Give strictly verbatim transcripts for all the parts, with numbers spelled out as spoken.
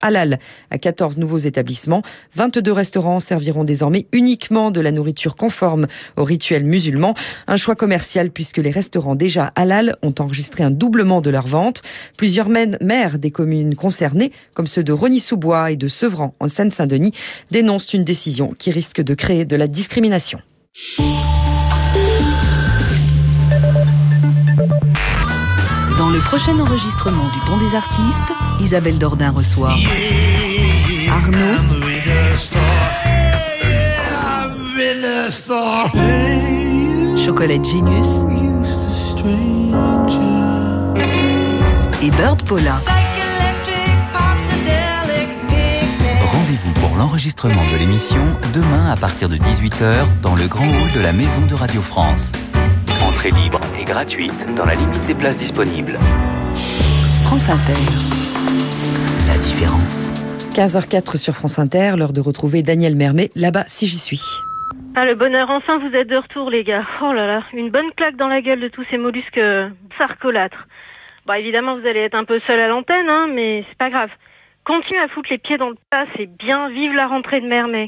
halal à quatorze nouveaux établissements. vingt-deux restaurants serviront désormais uniquement de la nourriture conforme aux rituels musulmans. Un choix commercial puisque les restaurants déjà halal ont enregistré un doublement de leurs ventes. Plusieurs maires des communes concernées, comme ceux de Rosny-sous-Bois et de Sevran en Seine-Saint-Denis, dénoncent une décision qui risque de créer de la discrimination. Dans le prochain enregistrement du Pont des Artistes, Isabelle Dordain reçoit Arnaud, Chocolate Genius et Bird Paula. Rendez-vous pour l'enregistrement de l'émission demain à partir de dix-huit heures dans le grand hall de la Maison de Radio France. Entrée libre et gratuite dans la limite des places disponibles. France Inter. La différence. quinze heures quatre sur France Inter, l'heure de retrouver Daniel Mermet, là-bas si j'y suis. Ah, le bonheur, enfin vous êtes de retour les gars. Oh là là, une bonne claque dans la gueule de tous ces mollusques sarcolâtres. Bon, évidemment vous allez être un peu seul à l'antenne, hein, mais c'est pas grave. Continuez à foutre les pieds dans le plat, c'est bien, vive la rentrée de Mermet.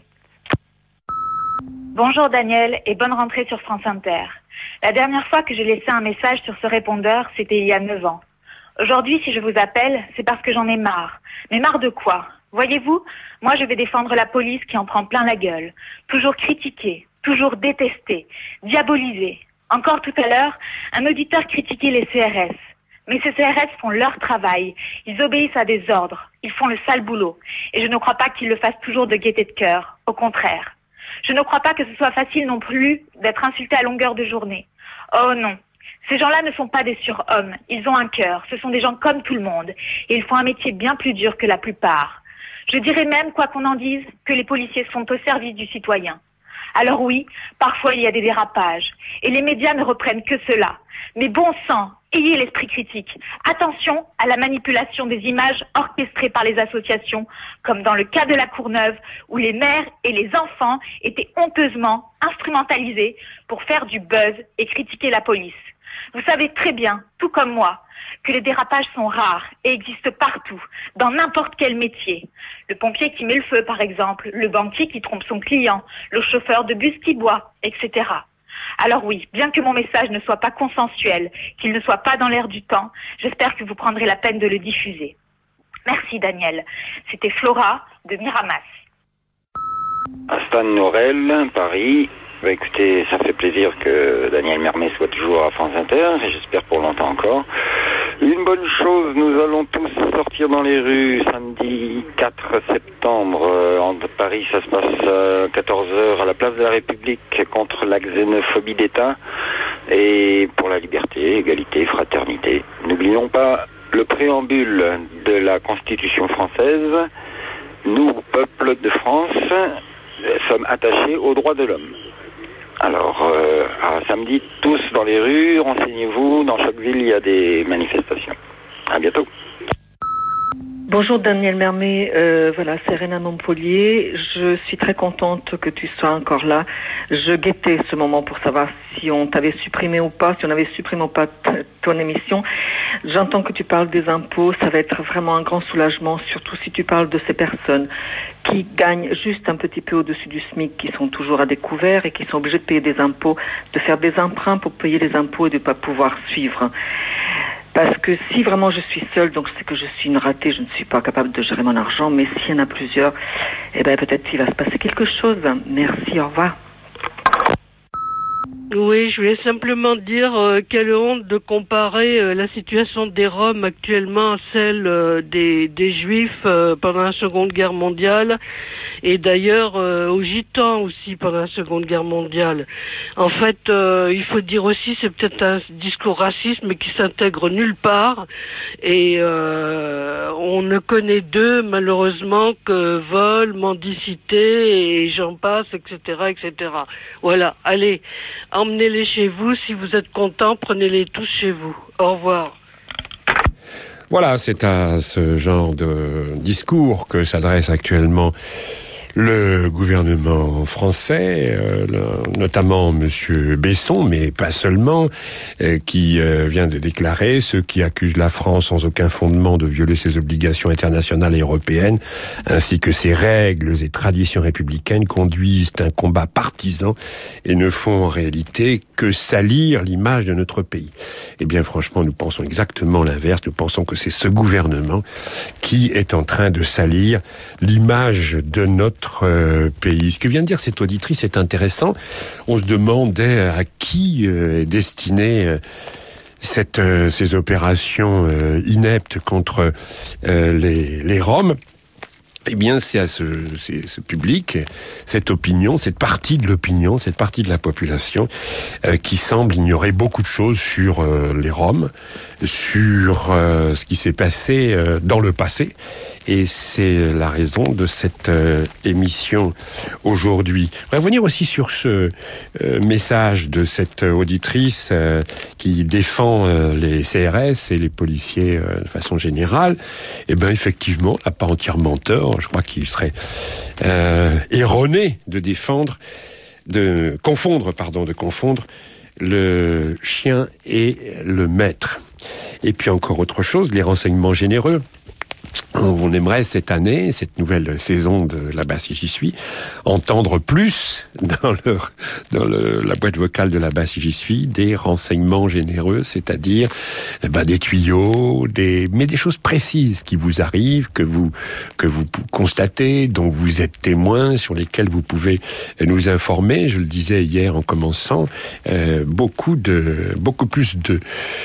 Bonjour Daniel et bonne rentrée sur France Inter. La dernière fois que j'ai laissé un message sur ce répondeur, c'était il y a neuf ans. Aujourd'hui, si je vous appelle, c'est parce que j'en ai marre. Mais marre de quoi ? Voyez-vous, moi je vais défendre la police qui en prend plein la gueule. Toujours critiquée, toujours détestée, diabolisée. Encore tout à l'heure, un auditeur critiquait les C R S. Mais ces C R S font leur travail. Ils obéissent à des ordres. Ils font le sale boulot. Et je ne crois pas qu'ils le fassent toujours de gaieté de cœur. Au contraire. Je ne crois pas que ce soit facile non plus d'être insulté à longueur de journée. Oh non. Ces gens-là ne sont pas des surhommes. Ils ont un cœur. Ce sont des gens comme tout le monde. Et ils font un métier bien plus dur que la plupart. Je dirais même, quoi qu'on en dise, que les policiers sont au service du citoyen. Alors oui, parfois il y a des dérapages. Et les médias ne reprennent que cela. Mais bon sang, ayez l'esprit critique. Attention à la manipulation des images orchestrées par les associations, comme dans le cas de la Courneuve, où les mères et les enfants étaient honteusement instrumentalisés pour faire du buzz et critiquer la police. Vous savez très bien, tout comme moi, que les dérapages sont rares et existent partout, dans n'importe quel métier. Le pompier qui met le feu, par exemple, le banquier qui trompe son client, le chauffeur de bus qui boit, et cetera. Alors oui, bien que mon message ne soit pas consensuel, qu'il ne soit pas dans l'air du temps, j'espère que vous prendrez la peine de le diffuser. Merci Daniel. C'était Flora de Miramas. Astan Norel, Paris. Bah, écoutez, ça fait plaisir que Daniel Mermet soit toujours à France Inter, et j'espère pour longtemps encore. Une bonne chose, nous allons tous sortir dans les rues samedi quatre septembre. Euh, en Paris, ça se passe à quatorze heures à la place de la République contre la xénophobie d'État et pour la liberté, égalité, fraternité. N'oublions pas le préambule de la Constitution française. Nous, peuple de France, sommes attachés aux droits de l'homme. Alors, euh, à samedi, tous dans les rues, renseignez-vous, dans chaque ville, il y a des manifestations. À bientôt. Bonjour Daniel Mermet, euh, voilà, c'est Réna Montpellier. Je suis très contente que tu sois encore là. Je guettais ce moment pour savoir si on t'avait supprimé ou pas, si on avait supprimé ou pas t- ton émission. J'entends que tu parles des impôts, ça va être vraiment un grand soulagement, surtout si tu parles de ces personnes qui gagnent juste un petit peu au-dessus du SMIC, qui sont toujours à découvert et qui sont obligés de payer des impôts, de faire des emprunts pour payer les impôts et de ne pas pouvoir suivre. Parce que si vraiment je suis seule, donc je sais que je suis une ratée, je ne suis pas capable de gérer mon argent, mais s'il y en a plusieurs, eh ben peut-être qu'il va se passer quelque chose. Merci, au revoir. Oui, je voulais simplement dire euh, quelle honte de comparer euh, la situation des Roms actuellement à celle euh, des, des Juifs euh, pendant la Seconde Guerre mondiale et d'ailleurs euh, aux Gitans aussi pendant la Seconde Guerre mondiale. En fait, euh, il faut dire aussi, c'est peut-être un discours raciste mais qui s'intègre nulle part et euh, on ne connaît d'eux malheureusement que vol, mendicité et j'en passe, et cetera, et cetera. Voilà, allez, emmenez-les chez vous, si vous êtes contents, prenez-les tous chez vous. Au revoir. Voilà, c'est à ce genre de discours que s'adresse actuellement le gouvernement français, euh, le, notamment Monsieur Besson, mais pas seulement, euh, qui euh, vient de déclarer ceux qui accusent la France sans aucun fondement de violer ses obligations internationales et européennes, ainsi que ses règles et traditions républicaines, conduisent un combat partisan et ne font en réalité que salir l'image de notre pays. Eh bien, franchement, nous pensons exactement l'inverse. Nous pensons que c'est ce gouvernement qui est en train de salir l'image de notre euh, pays. Ce que vient de dire cette auditrice est intéressant. On se demandait à qui euh, est destinée euh, cette, euh, ces opérations euh, ineptes contre euh, les, les Roms. Eh bien, c'est à ce, c'est ce public, cette opinion, cette partie de l'opinion, cette partie de la population euh, qui semble ignorer beaucoup de choses sur euh, les Roms, sur euh, ce qui s'est passé euh, dans le passé. Et c'est la raison de cette euh, émission aujourd'hui. Je voudrais revenir aussi sur ce euh, message de cette auditrice euh, qui défend euh, les C R S et les policiers euh, de façon générale. Eh bien, effectivement, elle n'a pas entièrement tort. Je crois qu'il serait euh, erroné de défendre, de confondre, pardon, de confondre le chien et le maître. Et puis encore autre chose, les renseignements généreux. On aimerait cette année, cette nouvelle saison de là-bas si j'y suis, entendre plus dans, le, dans le, la boîte vocale de là-bas si j'y suis des renseignements généreux, c'est-à-dire eh ben, des tuyaux, des, mais des choses précises qui vous arrivent, que vous que vous constatez, dont vous êtes témoin, sur lesquelles vous pouvez nous informer. Je le disais hier en commençant, euh, beaucoup de beaucoup plus de,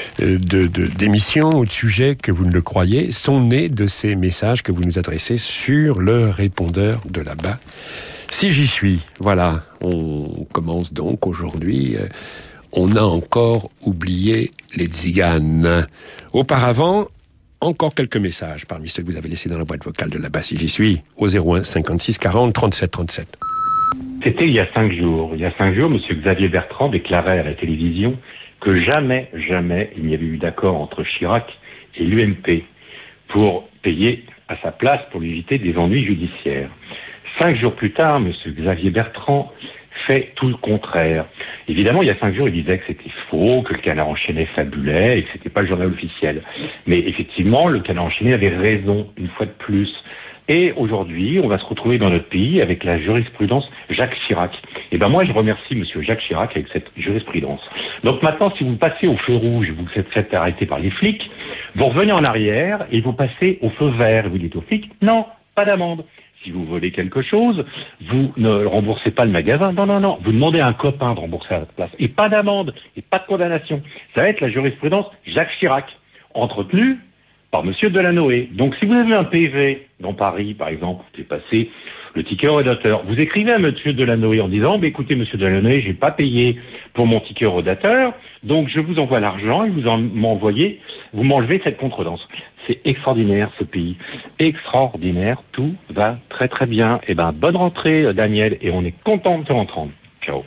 de, de d'émissions ou de sujets que vous ne le croyez sont nés de ces messages que vous nous adressez sur le répondeur de là-bas. Si j'y suis, voilà, on commence donc aujourd'hui. Euh, on a encore oublié les tziganes. Auparavant, encore quelques messages parmi ceux que vous avez laissés dans la boîte vocale de là-bas, si j'y suis, au zéro un cinquante-six quarante trente-sept trente-sept. C'était il y a cinq jours. Il y a cinq jours, M. Xavier Bertrand déclarait à la télévision que jamais, jamais il n'y avait eu d'accord entre Chirac et l'U M P pour payer à sa place pour lui éviter des ennuis judiciaires. Cinq jours plus tard, M. Xavier Bertrand fait tout le contraire. Évidemment, il y a cinq jours, il disait que c'était faux, que le Canard enchaîné fabulait et que c'était pas le journal officiel. Mais effectivement, le Canard enchaîné avait raison, une fois de plus. Et aujourd'hui, on va se retrouver dans notre pays avec la jurisprudence Jacques Chirac. Et ben moi, je remercie M. Jacques Chirac avec cette jurisprudence. Donc maintenant, si vous passez au feu rouge et vous vous faites arrêter par les flics, vous revenez en arrière et vous passez au feu vert. Et vous dites aux flics, non, pas d'amende. Si vous volez quelque chose, vous ne remboursez pas le magasin. Non, non, non. Vous demandez à un copain de rembourser à votre place. Et pas d'amende. Et pas de condamnation. Ça va être la jurisprudence Jacques Chirac, entretenue par M. Delanoë. Donc si vous avez un P V dans Paris, par exemple, vous passé le ticket rodateur, vous écrivez à M. Delanoë en disant, bah, écoutez, M. Delanoë, j'ai pas payé pour mon ticket rodateur, donc je vous envoie l'argent et vous en m'envoyez, vous m'enlevez cette contredanse. C'est extraordinaire ce pays, extraordinaire, tout va très très bien. Eh ben bonne rentrée Daniel, et on est content de te entendre. Ciao.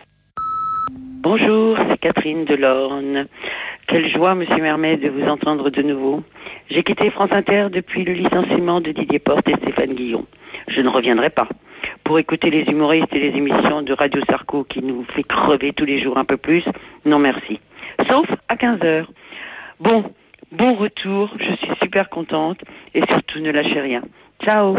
Bonjour, c'est Catherine de l'Orne. Quelle joie, Monsieur Mermet, de vous entendre de nouveau. J'ai quitté France Inter depuis le licenciement de Didier Porte et Stéphane Guillon. Je ne reviendrai pas pour écouter les humoristes et les émissions de Radio Sarko qui nous fait crever tous les jours un peu plus. Non merci. Sauf à quinze heures. Bon, bon retour, je suis super contente et surtout ne lâchez rien. Ciao.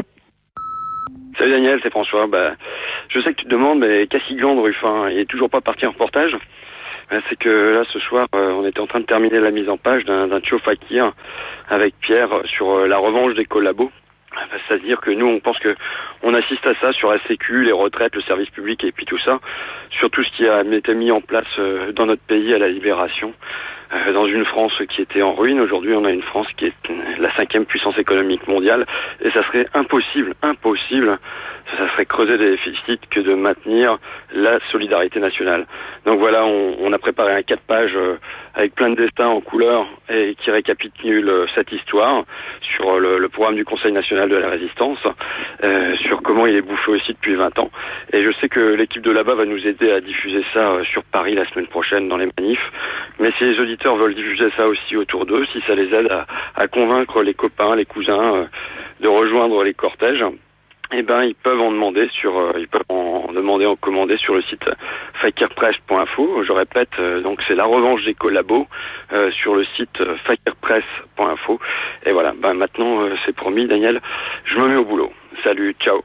Salut Daniel, c'est François. Bah, je sais que tu te demandes, mais Cassigland de Ruffin, il est toujours pas parti en reportage. C'est que là, ce soir, euh, on était en train de terminer la mise en page d'un, d'un Tio Fakir avec Pierre sur euh, la revanche des collabos. C'est-à-dire que nous, on pense que on assiste à ça sur la sécu, les retraites, le service public et puis tout ça, sur tout ce qui a été mis en place euh, dans notre pays à la Libération. Euh, dans une France qui était en ruine, aujourd'hui on a une France qui est la cinquième puissance économique mondiale et ça serait impossible, impossible, ça serait creuser des déficits que de maintenir la solidarité nationale. Donc voilà, on, on a préparé un quatre pages euh, avec plein de destins en couleur et qui récapitule euh, cette histoire sur le, le programme du Conseil national de la résistance, euh, sur comment il est bouffé aussi depuis vingt ans. Et je sais que l'équipe de là-bas va nous aider à diffuser ça euh, sur Paris la semaine prochaine dans les manifs, mais si les auditeurs veulent diffuser ça aussi autour d'eux, si ça les aide à, à convaincre les copains, les cousins euh, de rejoindre les cortèges, eh ben ils peuvent en demander sur euh, ils peuvent en demander en commander sur le site fakirpress point info. Je répète, euh, donc c'est la revanche des collabos euh, sur le site euh, fakirpress point info. Et voilà, ben maintenant euh, c'est promis, Daniel, je me mets au boulot. Salut, ciao.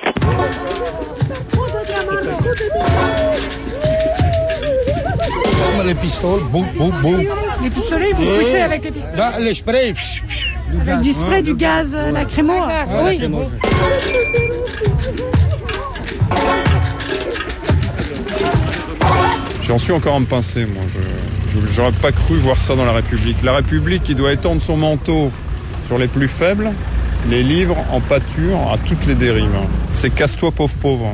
Les pistolets, boum, boum, boum. Les pistolets, vous poussez avec les pistolets. Là, les sprays. Avec du spray, du gaz lacrymo. Ah, oui. J'en suis encore à me pincer, moi. Je, j'aurais pas cru voir ça dans la République. La République qui doit étendre son manteau sur les plus faibles, les livres en pâture à toutes les dérives. C'est casse-toi, pauvre pauvre.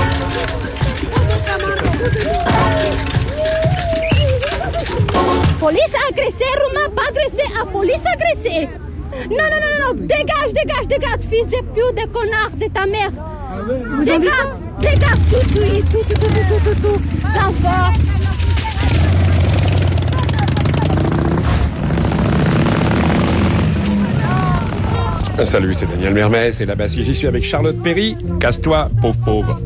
Police agressée, Romain pas agressé, à police agressée. Non, non, non, non, dégage, dégage, dégage, fils de pute, de connard, de ta mère. Vous dégage, dégage, tout de suite, tout, tout, tout, tout, tout, tout, ça va. Salut, c'est Daniel Mermet, c'est là-bas si j'y suis avec Charlotte Perry. Casse-toi, pauvre pauvre.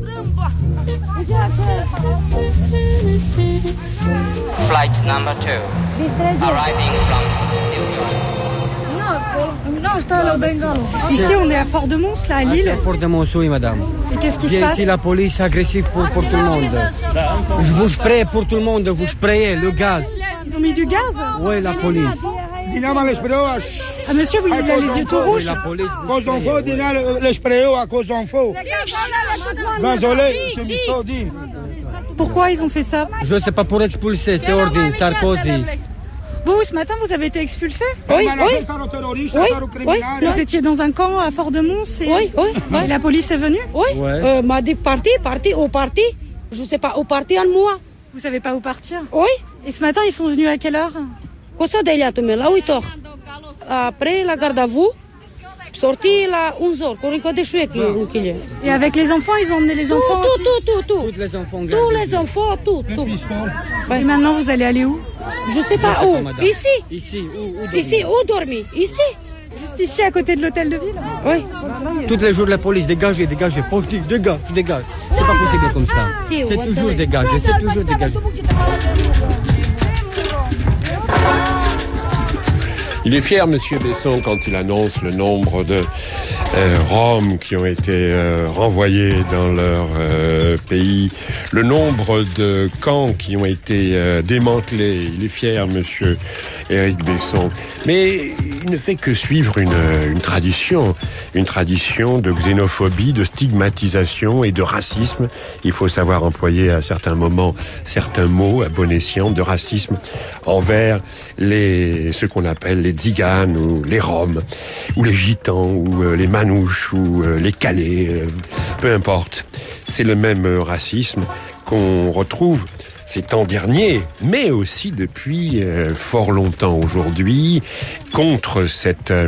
Flight number two, arriving from New York. Non, je t'en Bengale. Ici, on est à Fort-de-Mons, là, à Lille. À Fort-de-Mons, oui, madame. Et qu'est-ce qui se Viens passe? ici, la police agressive pour, pour tout le monde. Je vous spraye pour tout le monde, vous sprayez le gaz. Ils ont mis du gaz? Oui, la police. Ah, monsieur, vous, il a les yeux tout rouges. La police. Cause info, dina les sprays à cause info. Gazolet, c'est l'histoire dit. Pourquoi ils ont fait ça? Je ne sais pas, pour expulser, c'est ordine, Sarkozy. Vous, ce matin, vous avez été expulsé? Oui, oui. Oui, oui. Vous étiez dans un camp à Fort-de-Mons et... Oui, oui, oui. Et la police est venue? Oui. Ouais. Euh, m'a dit parti, parti, au parti. Je sais pas, au parti en moi. Vous savez pas où partir? Oui. Et ce matin, ils sont venus à quelle heure? Cosa de là, à huit heures. Après la garde à vous, sorti à onze heures. Et avec les enfants, ils ont emmené les enfants tout, aussi? tout, tout, tout, tout. Tous les enfants. Tous les enfants, tout, tout. Et maintenant, vous allez aller où? Je sais pas où. Ici. Ici, où, où dormir? Ici, où dormir? Ici. Juste ici, à côté de l'hôtel de ville? Oui. Tous les jours, la police, dégagez, dégagez, politique, dégage, dégage. C'est pas possible comme ça. C'est toujours dégagé, c'est toujours dégagé. Il est fier, Monsieur Besson, quand il annonce le nombre de euh, Roms qui ont été euh, renvoyés dans leur euh, pays, le nombre de camps qui ont été euh, démantelés. Il est fier, Monsieur Éric Besson. Mais il ne fait que suivre une, une tradition, une tradition de xénophobie, de stigmatisation et de racisme. Il faut savoir employer à certains moments certains mots à bon escient, de racisme envers les ce qu'on appelle les tziganes ou les Roms, ou les gitans, ou euh, les manouches, ou euh, les calais, euh, peu importe. C'est le même euh, racisme qu'on retrouve ces temps derniers, mais aussi depuis euh, fort longtemps aujourd'hui, contre cette, euh,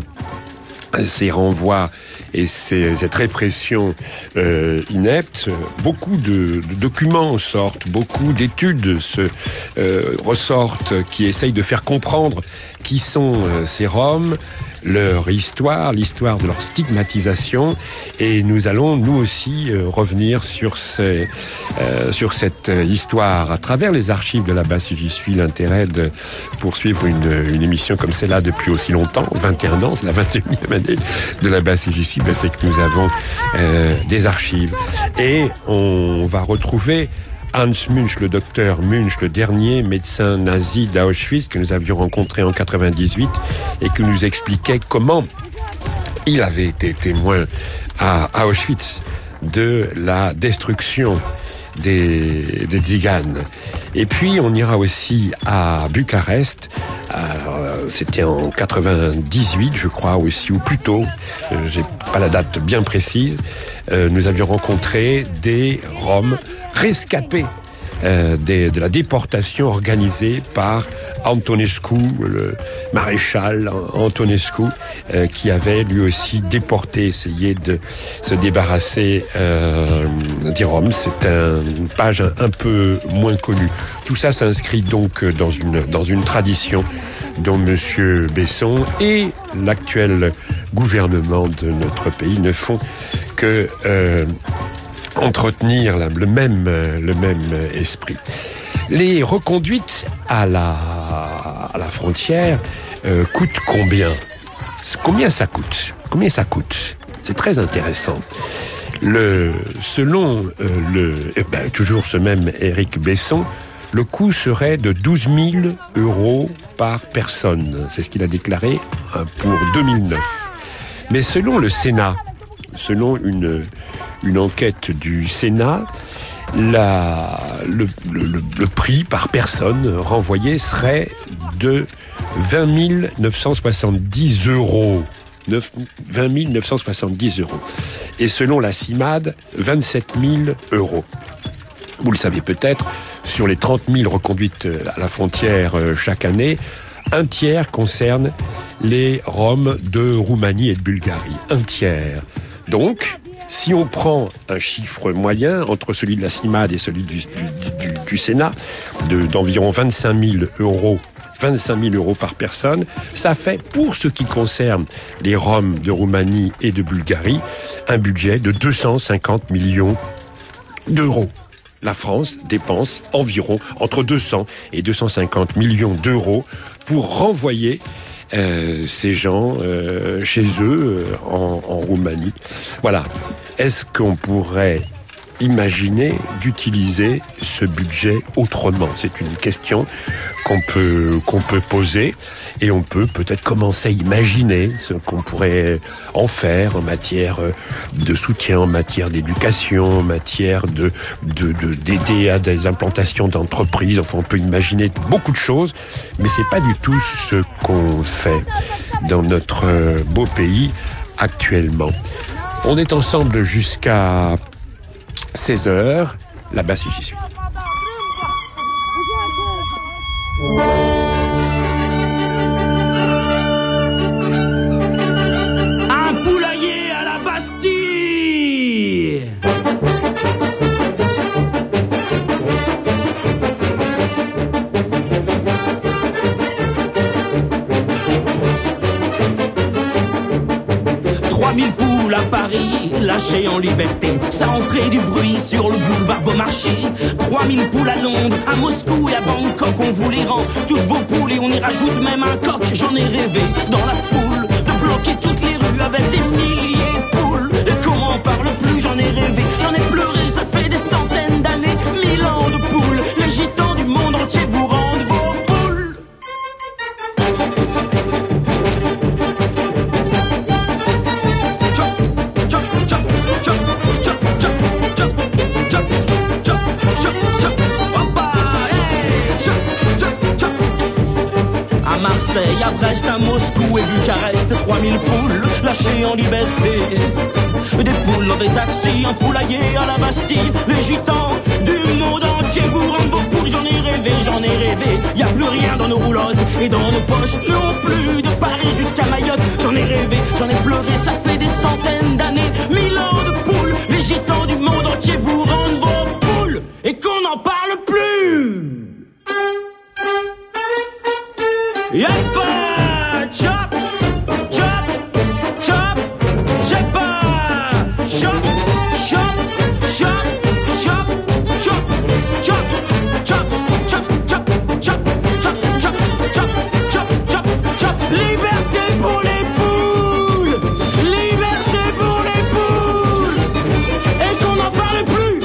ces renvois et ces, cette répression euh, inepte. Beaucoup de, de documents sortent, beaucoup d'études se euh, ressortent qui essayent de faire comprendre qui sont euh, ces Roms, leur histoire, l'histoire de leur stigmatisation, et nous allons nous aussi euh, revenir sur, ces, euh, sur cette histoire à travers les archives de là-bas si j'y suis. L'intérêt de poursuivre une, une émission comme celle-là depuis aussi longtemps, vingt et un ans, c'est la vingt et unième année de là-bas si j'y suis, ben c'est que nous avons euh, des archives et on va retrouver Hans Munch, le docteur Munch, le dernier médecin nazi d'Auschwitz que nous avions rencontré en quatre-vingt-dix-huit et qui nous expliquait comment il avait été témoin à Auschwitz de la destruction des, des tziganes. Et puis on ira aussi à Bucarest, euh, c'était en quatre-vingt-dix-huit je crois aussi, ou plus tôt, euh, j'ai pas la date bien précise, euh, nous avions rencontré des Roms rescapés euh, des, de la déportation organisée par Antonescu, le maréchal Antonescu, euh, qui avait lui aussi déporté, essayé de se débarrasser euh, des Roms. C'est un, une page un, un peu moins connue. Tout ça s'inscrit donc dans une, dans une tradition dont M. Besson et l'actuel gouvernement de notre pays ne font que euh, entretenir la, le même le même esprit. Les reconduites à la à la frontière euh, coûtent combien? Combien ça coûte? Combien ça coûte? C'est très intéressant. Le, selon euh, le, eh ben, toujours ce même Éric Besson, le coût serait de douze mille euros par personne. C'est ce qu'il a déclaré euh, pour deux mille neuf. Mais selon le Sénat, selon une, une enquête du Sénat, la, le, le, le prix par personne renvoyé serait de vingt mille neuf cent soixante-dix euros. vingt mille neuf cent soixante-dix euros. Et selon la CIMAD, vingt-sept mille euros. Vous le savez peut-être, sur les trente mille reconduites à la frontière chaque année, un tiers concerne les Roms de Roumanie et de Bulgarie. Un tiers. Donc, si on prend un chiffre moyen entre celui de la CIMAD et celui du, du, du, du Sénat, de, d'environ vingt-cinq mille euros vingt-cinq mille euros par personne, ça fait, pour ce qui concerne les Roms de Roumanie et de Bulgarie, un budget de deux cent cinquante millions d'euros. La France dépense environ entre deux cents et deux cent cinquante millions d'euros pour renvoyer euh, ces gens euh, chez eux euh, en, en Roumanie. Voilà. Est-ce qu'on pourrait imaginer d'utiliser ce budget autrement? C'est une question qu'on peut qu'on peut poser et on peut peut-être commencer à imaginer ce qu'on pourrait en faire en matière de soutien, en matière d'éducation, en matière de de, de d'aider à des implantations d'entreprises. Enfin, on peut imaginer beaucoup de choses, mais c'est pas du tout ce qu'on fait dans notre beau pays actuellement. On est ensemble jusqu'à seize heures, là-bas si j'y suis. Un poulailler à la Bastille. trois mille poules à Paris, lâchées en liberté. Ça en ferait du bruit sur le boulevard Beaumarchais. trois mille poules à Londres, à Moscou et à Bangkok, on vous les rend. Toutes vos poules et on y rajoute même un coq. J'en ai rêvé dans la foule de bloquer toutes les rues avec des milliers de poules. Et comment on parle plus, j'en ai rêvé, j'en ai pleuré, ça fait des centaines d'années. Mille ans de poules, les gitans du monde entier vous rendent vos poules. À Marseille, à Brest, à Moscou et Bucarest, trois mille poules lâchées en liberté. Des poules dans des taxis, un poulailler à la Bastille. Les gitans du monde entier vous rendent vos poules. J'en ai rêvé, j'en ai rêvé. Y a plus rien dans nos roulottes et dans nos poches non plus. De Paris jusqu'à Mayotte, j'en ai rêvé, j'en ai pleuré. Ça fait des centaines d'années, mille ans de poules. Les gitans du monde entier vous rendent vos poules et qu'on n'en parle plus. Y'a pas chop, chop, chop, j'ai pas chop, chop, chop, chop, chop, chop, chop, chop, chop, chop, chop, chop, chop, chop, chop, chop. Liberté pour les poules, liberté pour les poules, et qu'on n'en parle plus.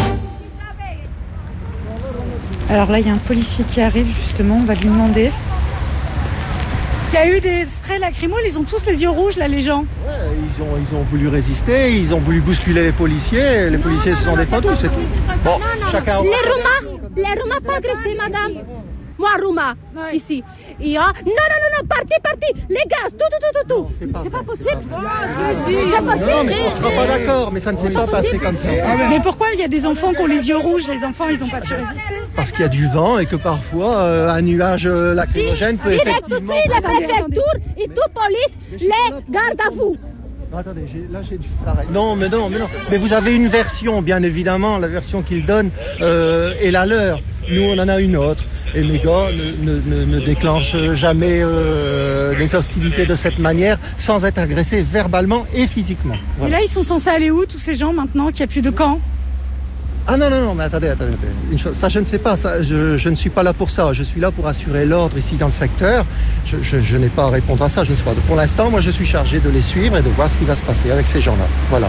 Alors là, il y a un policier qui arrive justement, on va lui demander. Il y a eu des sprays lacrymaux, ils ont tous les yeux rouges là, les gens. Ouais, ils ont, ils ont voulu résister, ils ont voulu bousculer les policiers, les policiers se sont défendus, c'est tout. Bon, chacun... Les Roumains, les Roumains pas agressés, madame. Moi, Rouma, ouais. Ici. Il y a... Non, non, non, non, parti, parti. Les gaz, tout, tout, tout, tout, tout. C'est pas, pas possible. Oh, c'est pas possible. Non, mais on sera pas d'accord, mais ça ne s'est pas passé comme ça. Ah, mais, mais pourquoi il y a des enfants qui ont les yeux rouges? Les enfants, ils n'ont pas pu résister. Parce qu'il y a du vent et que parfois, euh, un nuage euh, lacrymogène peut direct effectivement... tout de suite, la préfecture et toute police, les garde à vous. Non, attendez, j'ai, là j'ai du travail. Non, mais non, mais non. Mais vous avez une version, bien évidemment, la version qu'il donne euh, est la leur. Nous, on en a une autre. Et mes gars ne, ne, ne, ne déclenchent jamais euh, les hostilités de cette manière sans être agressés verbalement et physiquement. Voilà. Et là, ils sont censés aller où, tous ces gens, maintenant qu'il n'y a plus de camp? Ah non, non, non, mais attendez, attendez. Une chose, ça, je ne sais pas. Ça, je, je ne suis pas là pour ça. Je suis là pour assurer l'ordre ici dans le secteur. Je, je, je n'ai pas à répondre à ça. Je ne sais pas. Pour l'instant, moi, je suis chargé de les suivre et de voir ce qui va se passer avec ces gens-là. Voilà.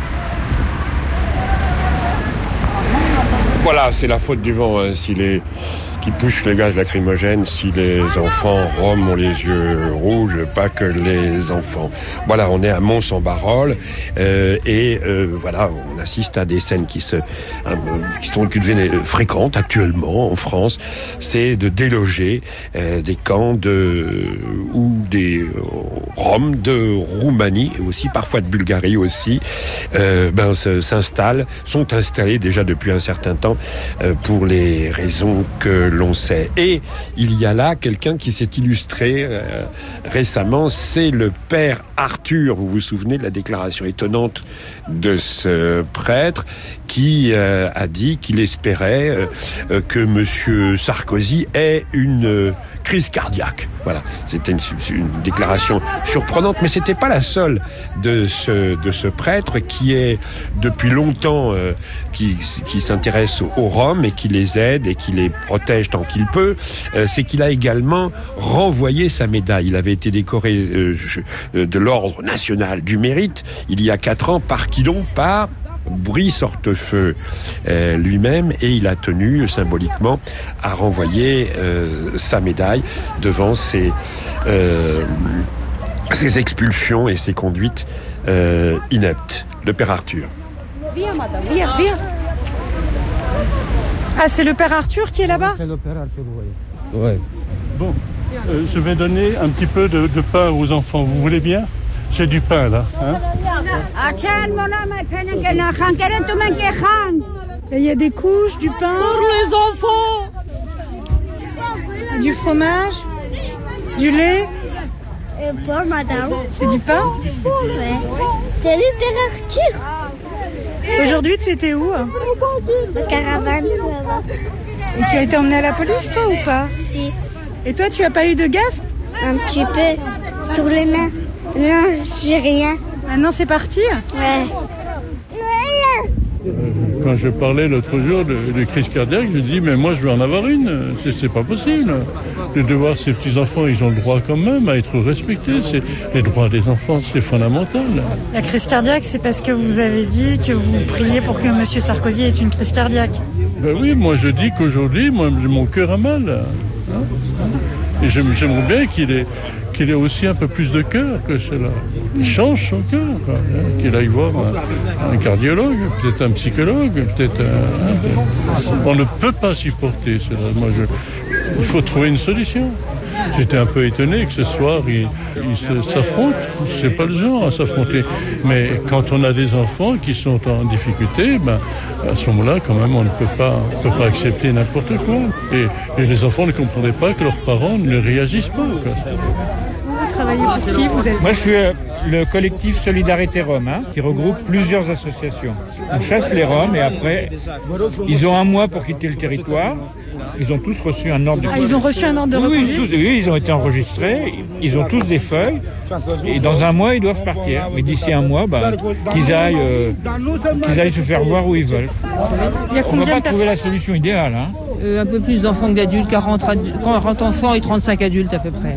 Voilà, c'est la faute du vent, hein, si les... qui poussent les gaz lacrymogènes, si les enfants roms ont les yeux rouges, pas que les enfants. Voilà, on est à Mons-en-Barœul euh, et euh, voilà, on assiste à des scènes qui se, euh, qui sont qui deviennent fréquentes actuellement en France. C'est de déloger euh, des camps de ou des euh, Roms de Roumanie et aussi parfois de Bulgarie aussi. Euh, ben s'installent, sont installés déjà depuis un certain temps euh, pour les raisons que l'on sait. Et il y a là quelqu'un qui s'est illustré euh, récemment, c'est le père Arthur. Vous vous souvenez de la déclaration étonnante de ce prêtre qui euh, a dit qu'il espérait euh, euh, que Monsieur Sarkozy ait une euh, crise cardiaque. Voilà, c'était une, une déclaration surprenante, mais c'était pas la seule de ce de ce prêtre qui est depuis longtemps euh, qui qui s'intéresse aux, aux Roms et qui les aide et qui les protège tant qu'il peut. Euh, c'est qu'il a également renvoyé sa médaille. Il avait été décoré euh, de l'ordre national du mérite il y a quatre ans par qui donc par Brice Hortefeux euh, lui-même, et il a tenu symboliquement à renvoyer euh, sa médaille devant ses, euh, ses expulsions et ses conduites euh, ineptes. Le père Arthur. Viens, madame, viens, viens. Ah, c'est le père Arthur qui est là-bas? C'est le père Arthur, oui. Ouais. Bon, euh, je vais donner un petit peu de, de pain aux enfants. Vous voulez bien? J'ai du pain, là. Hein? Il y a des couches, du pain. Pour les enfants. Du fromage. Du lait. Et pour madame. C'est du pain? Ouais. C'est le père Arthur. Aujourd'hui, tu étais où? La caravane. Et tu as été emmené à la police, toi, ou pas? Si. Et toi, tu as pas eu de gaz? Un petit peu. Sur les mains. Non, j'ai rien. Maintenant, c'est parti? Ouais. Quand je parlais l'autre jour de, de crise cardiaque, je dis mais moi je vais en avoir une, c'est, c'est pas possible. De devoir ces petits enfants, ils ont le droit quand même à être respectés. C'est, les droits des enfants, c'est fondamental. La crise cardiaque, c'est parce que vous avez dit que vous priez pour que M. Sarkozy ait une crise cardiaque. Ben oui, moi je dis qu'aujourd'hui, moi mon cœur a mal. Hein, et j'aimerais bien qu'il ait qu'il ait aussi un peu plus de cœur que cela. Il change son cœur, quoi, hein, qu'il aille voir un, un cardiologue, peut-être un psychologue, peut-être un, un, on ne peut pas supporter cela. Moi, je, il faut trouver une solution. J'étais un peu étonné que ce soir, ils, ils s'affrontent. C'est pas le genre à s'affronter. Mais quand on a des enfants qui sont en difficulté, ben, à ce moment-là, quand même, on ne peut pas, on peut pas accepter n'importe quoi. Et, et les enfants ne comprenaient pas que leurs parents ne réagissent pas, quoi. Vous travaillez pour qui? Vous êtes... Moi, je suis euh, le collectif Solidarité Rome, hein, qui regroupe plusieurs associations. On chasse les Roms et après, ils ont un mois pour quitter le territoire. Ils ont tous reçu un ordre de ah, ils ont reçu un ordre de oui, reconduite? tous, oui, ils ont été enregistrés. Ils ont tous des feuilles. Et dans un mois, ils doivent partir. Mais d'ici un mois, bah, qu'ils aillent, euh, qu'ils aillent se faire voir où ils veulent. Il y a On ne va pas de trouver la solution idéale. Hein. Euh, un peu plus d'enfants que d'adultes, quarante, quarante enfants et trente-cinq adultes à peu près.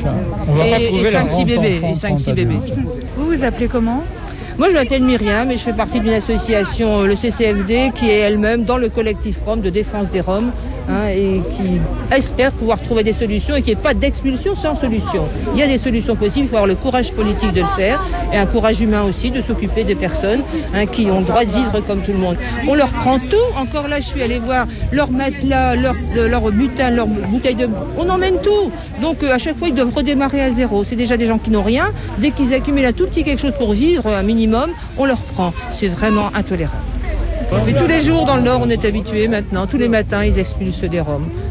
On va et, pas trouver et cinq six bébés. enfants, Et cinq six bébés. Vous vous appelez comment? Moi, je m'appelle Myriam et je fais partie d'une association, le C C F D, qui est elle-même dans le collectif Rome de défense des Roms, hein, et qui espère pouvoir trouver des solutions et qu'il n'y ait pas d'expulsion sans solution. Il y a des solutions possibles, il faut avoir le courage politique de le faire et un courage humain aussi de s'occuper des personnes, hein, qui ont le droit de vivre comme tout le monde. On leur prend tout. Encore là, je suis allée voir leur matelas, leur, leur butin, leur bouteille de... On emmène tout. Donc euh, à chaque fois, ils doivent redémarrer à zéro. C'est déjà des gens qui n'ont rien. Dès qu'ils accumulent un tout petit quelque chose pour vivre, un minimum, on leur prend. C'est vraiment intolérable. Mais tous les jours dans le Nord, on est habitué maintenant. Tous les matins, ils expulsent des Roms.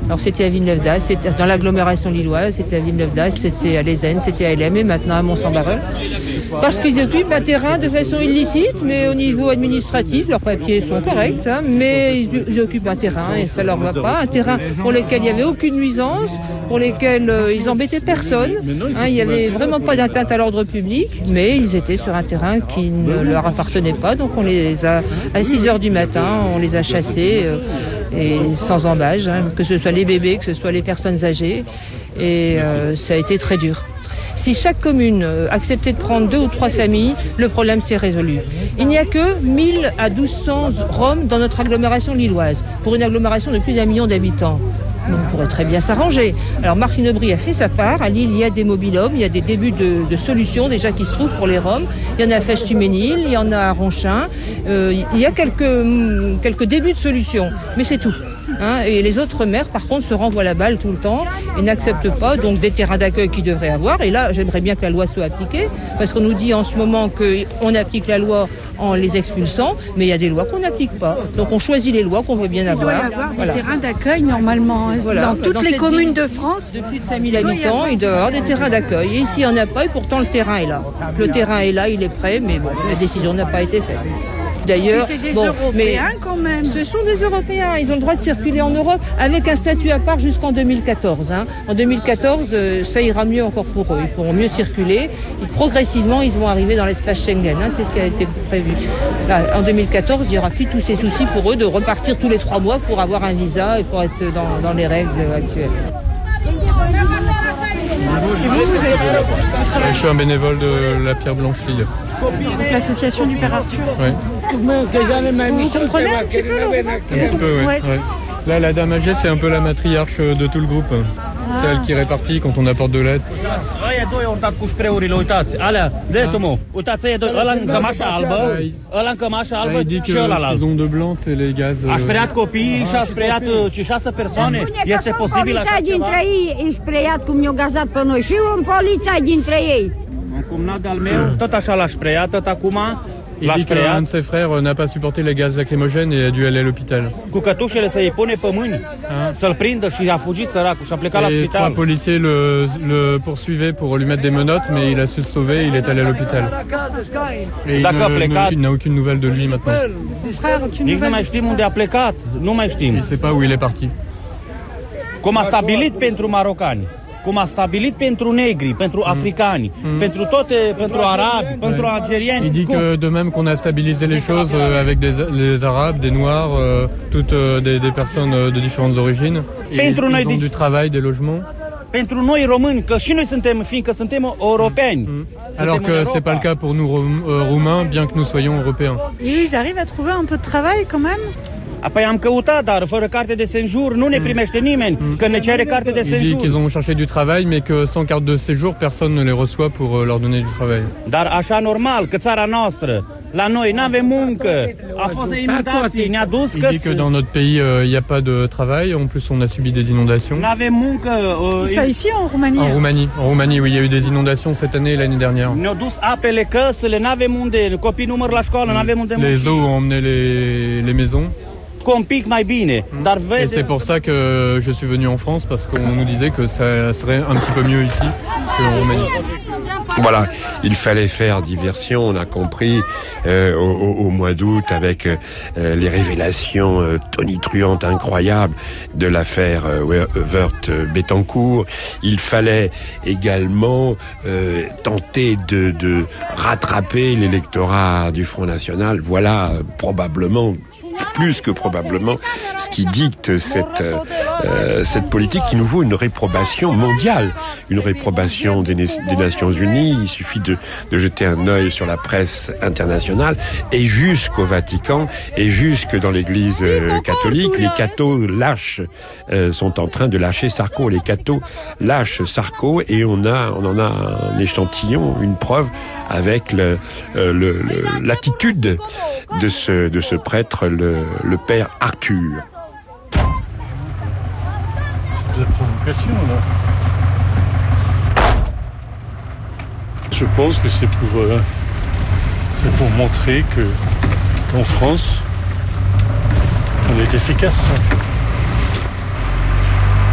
Alors c'était à Villeneuve-d'Ascq, c'était dans l'agglomération lilloise, c'était à Villeneuve-d'Ascq, c'était à Lézenne, c'était à L M et maintenant à Mont-Saint-Barreul. Parce qu'ils occupent un terrain de façon illicite, mais au niveau administratif, leurs papiers sont corrects, hein, mais ils, ils occupent un terrain et ça leur va pas. Un terrain pour lequel il n'y avait aucune nuisance, pour lesquels euh, ils embêtaient personne. Hein, il n'y avait vraiment pas d'atteinte à l'ordre public, mais ils étaient sur un terrain qui ne leur appartenait pas. Donc on les a, à six heures du matin, on les a chassés, euh, et sans embâge, hein, que ce soit les bébés, que ce soit les personnes âgées. Et euh, ça a été très dur. Si chaque commune acceptait de prendre deux ou trois familles, le problème s'est résolu. Il n'y a que mille à douze cents Roms dans notre agglomération lilloise, pour une agglomération de plus d'un million d'habitants. On pourrait très bien s'arranger. Alors Martine Aubry a fait sa part. À Lille, il y a des mobil-hommes, il y a des débuts de, de solutions déjà qui se trouvent pour les Roms. Il y en a à Fèche-Tuménil, il y en a à Ronchin. Euh, il y a quelques, quelques débuts de solutions, mais c'est tout. Hein, et les autres maires, par contre, se renvoient la balle tout le temps et n'acceptent pas donc des terrains d'accueil qu'ils devraient avoir. Et là, j'aimerais bien que la loi soit appliquée, parce qu'on nous dit en ce moment qu'on applique la loi en les expulsant, mais il y a des lois qu'on n'applique pas. Donc on choisit les lois qu'on veut bien avoir. Il doit y avoir voilà. des terrains d'accueil normalement. Voilà. Dans toutes dans les communes ville, de France, de plus de cinq mille habitants, il doit y avoir des terrains d'accueil. Et ici, il n'y en a pas, et pourtant le terrain est là. Le terrain est là, il est prêt, mais bon, la décision n'a pas été faite. D'ailleurs, c'est des bon, Européens mais quand même. Ce sont des Européens. Ils ont le droit de circuler en Europe avec un statut à part jusqu'en deux mille quatorze. Hein. En deux mille quatorze, euh, ça ira mieux encore pour eux. Ils pourront mieux circuler. Et progressivement, ils vont arriver dans l'espace Schengen. Hein. C'est ce qui a été prévu. Là, en deux mille quatorze, il n'y aura plus tous ces soucis pour eux de repartir tous les trois mois pour avoir un visa et pour être dans, dans les règles actuelles. Et vous, vous êtes... Je suis un bénévole de la Pierre Blanche Lille. Donc l'association du Père Arthur. Ouais. Vous comprenez un petit peu le roumain? Un petit peu, oui. Ouais. Ouais. Là, la dame âgée, c'est un peu la matriarche de tout le groupe. Ah. C'est elle qui répartit quand on apporte de l'aide. Il dit que ce qu'ils ont de blanc, c'est les gaz. A speriat copiii și a speriat șase persoane. Este posibil așa ceva? Dintre ei e speriat cum i-au gazat pe noi și un polițai dintre ei. Un cumnat de-al meu, tot așa l-a speriat, tot acum. Il dit qu'un de ses frères n'a pas supporté les gaz lacrymogènes et a dû aller à l'hôpital. Cu cătușele să-i pune pe mâini, să-l prindă și a fugit săracul și a plecat la spital. Trois policiers le, le poursuivaient pour lui mettre des menottes, mais il a su se sauver, il est allé à l'hôpital. Et il, ne, il n'a aucune nouvelle de lui maintenant. Nici nu mai știm unde a plecat, nu mai știm. Il ne sait pas où il est parti. Cum a stabilit pentru marocani, cum a stabilit pentru negri, pentru africani, mm. pentru toate, pentru arabi, ouais. pentru algériens. Il dit cum? Que de même qu'on a stabilisé les choses avec des, les arabes, des noirs, euh, toutes euh, des, des personnes de différentes origines. Et ils, ils ont du travail, des logements. Pentru noi români, că și noi suntem, fiindcă suntem europeni. Mm. Alors que c'est pas le cas pour nous euh, roumains, bien que nous soyons européens. Et ils arrivent à trouver un peu de travail quand même? Apoi am căutat, dar fără carte de séjour nu ne primește nimeni, mm. că ne cere carte de séjour. Il dit qu'ils ont cherché du travail, mais que sans carte de séjour, personne ne les reçoit pour leur donner du travail. Dar așa normal, că țara noastră, la noi n-avem muncă, a fost de inundații, ne-a dus că... Il dit que dans notre pays, il euh, n'y a pas de travail, en plus on a subi des inondations. N-avem muncă... Uh, Ça ici en Roumanie? En Roumanie, en Roumanie, oui, il y a eu des inondations cette année et l'année dernière. Ne-au dus apele căsile, n-avem unde, copii număr la școală, n-avem unde munci. Les eaux ont emmené les, les maisons. Un pic mai bine, dar vede... Et c'est pour ça que je suis venu en France, parce qu'on nous disait que ça serait un petit peu mieux ici qu'en Roumanie. Voilà, il fallait faire diversion, on a compris euh, au, au mois d'août avec euh, les révélations euh, tonitruantes, incroyables de l'affaire euh, Woerth-Bettencourt. Il fallait également euh, tenter de, de rattraper l'électorat du Front National. Voilà euh, probablement... plus que probablement ce qui dicte cette euh, cette politique qui nous vaut une réprobation mondiale, une réprobation des, des Nations Unies. Il suffit de, de jeter un œil sur la presse internationale et jusqu'au Vatican et jusque dans l'Église euh, catholique, les cathos lâches euh, sont en train de lâcher Sarko. Les cathos lâchent Sarko et on a on en a un échantillon, une preuve avec le, euh, le, le l'attitude de ce de ce prêtre, le le père Arthur. C'est de la provocation, là. Je pense que c'est pour, euh, c'est pour montrer que qu'en France, on est efficace.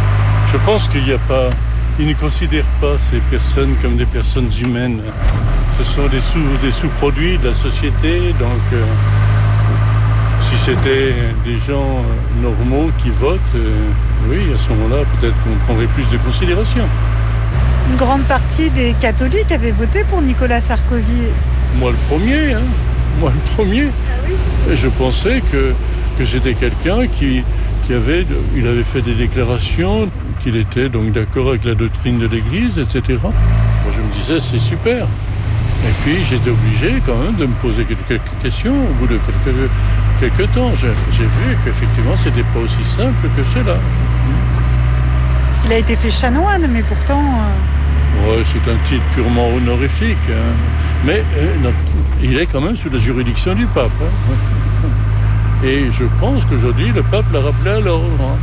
Je pense qu'il n'y a pas... Ils ne considèrent pas ces personnes comme des personnes humaines. Ce sont des, sous, des sous-produits de la société. Donc, euh, si c'était des gens normaux qui votent, euh, oui, à ce moment-là, peut-être qu'on prendrait plus de considération. Une grande partie des catholiques avaient voté pour Nicolas Sarkozy. Moi le premier, hein. Moi le premier. Ah oui. Et je pensais que, que j'étais quelqu'un qui, qui avait, il avait fait des déclarations, qu'il était donc d'accord avec la doctrine de l'Église, et cetera. Moi je me disais c'est super. Et puis j'étais obligé quand même de me poser quelques questions au bout de quelques, quelques temps. J'ai, j'ai vu qu'effectivement c'était pas aussi simple que cela. Parce qu'il a été fait chanoine, mais pourtant... Euh... Ouais, c'est un titre purement honorifique. Hein. Mais euh, notre, il est quand même sous la juridiction du pape. Hein. Et je pense qu'aujourd'hui, le pape l'a rappelé à l'ordre. Hein.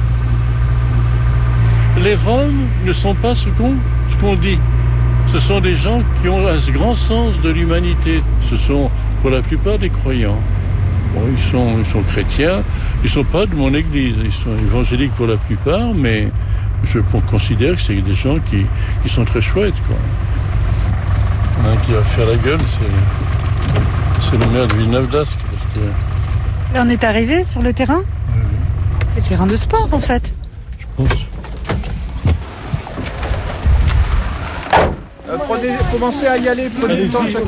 Les Roms ne sont pas ce qu'on, ce qu'on dit. Ce sont des gens qui ont un grand sens de l'humanité. Ce sont, pour la plupart, des croyants. Bon, ils sont, ils sont chrétiens. Ils ne sont pas de mon église. Ils sont évangéliques pour la plupart, mais je considère que c'est des gens qui, qui sont très chouettes, quoi. Un qui va faire la gueule, c'est, c'est le maire de Villeneuve-d'Ascq. Parce que... Là, on est arrivé sur le terrain. Oui. C'est le terrain de sport, en fait. Je pense. Euh, prenez, commencez à y aller, prenez le temps chacun.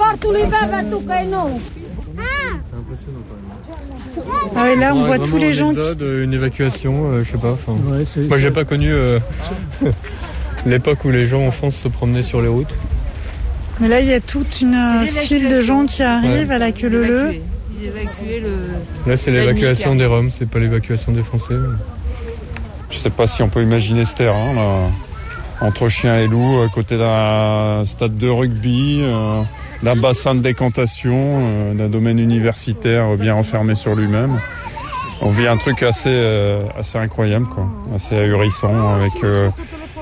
Ah ouais, là on voit tous les gens. Exode, qui... Une évacuation, euh, je sais pas. Ouais, c'est, moi, c'est... j'ai pas connu euh, l'époque où les gens en France se promenaient sur les routes. Mais là, il y a toute une file de gens qui arrivent ouais. à la queue leu leu. Là, c'est l'évacuation des Roms, c'est pas l'évacuation des Français. Je sais pas si on peut imaginer ce terrain là. Entre chien et loup, à côté d'un stade de rugby, euh, d'un bassin de décantation, euh, d'un domaine universitaire bien enfermé sur lui-même. On vit un truc assez, euh, assez incroyable, quoi, assez ahurissant, avec euh,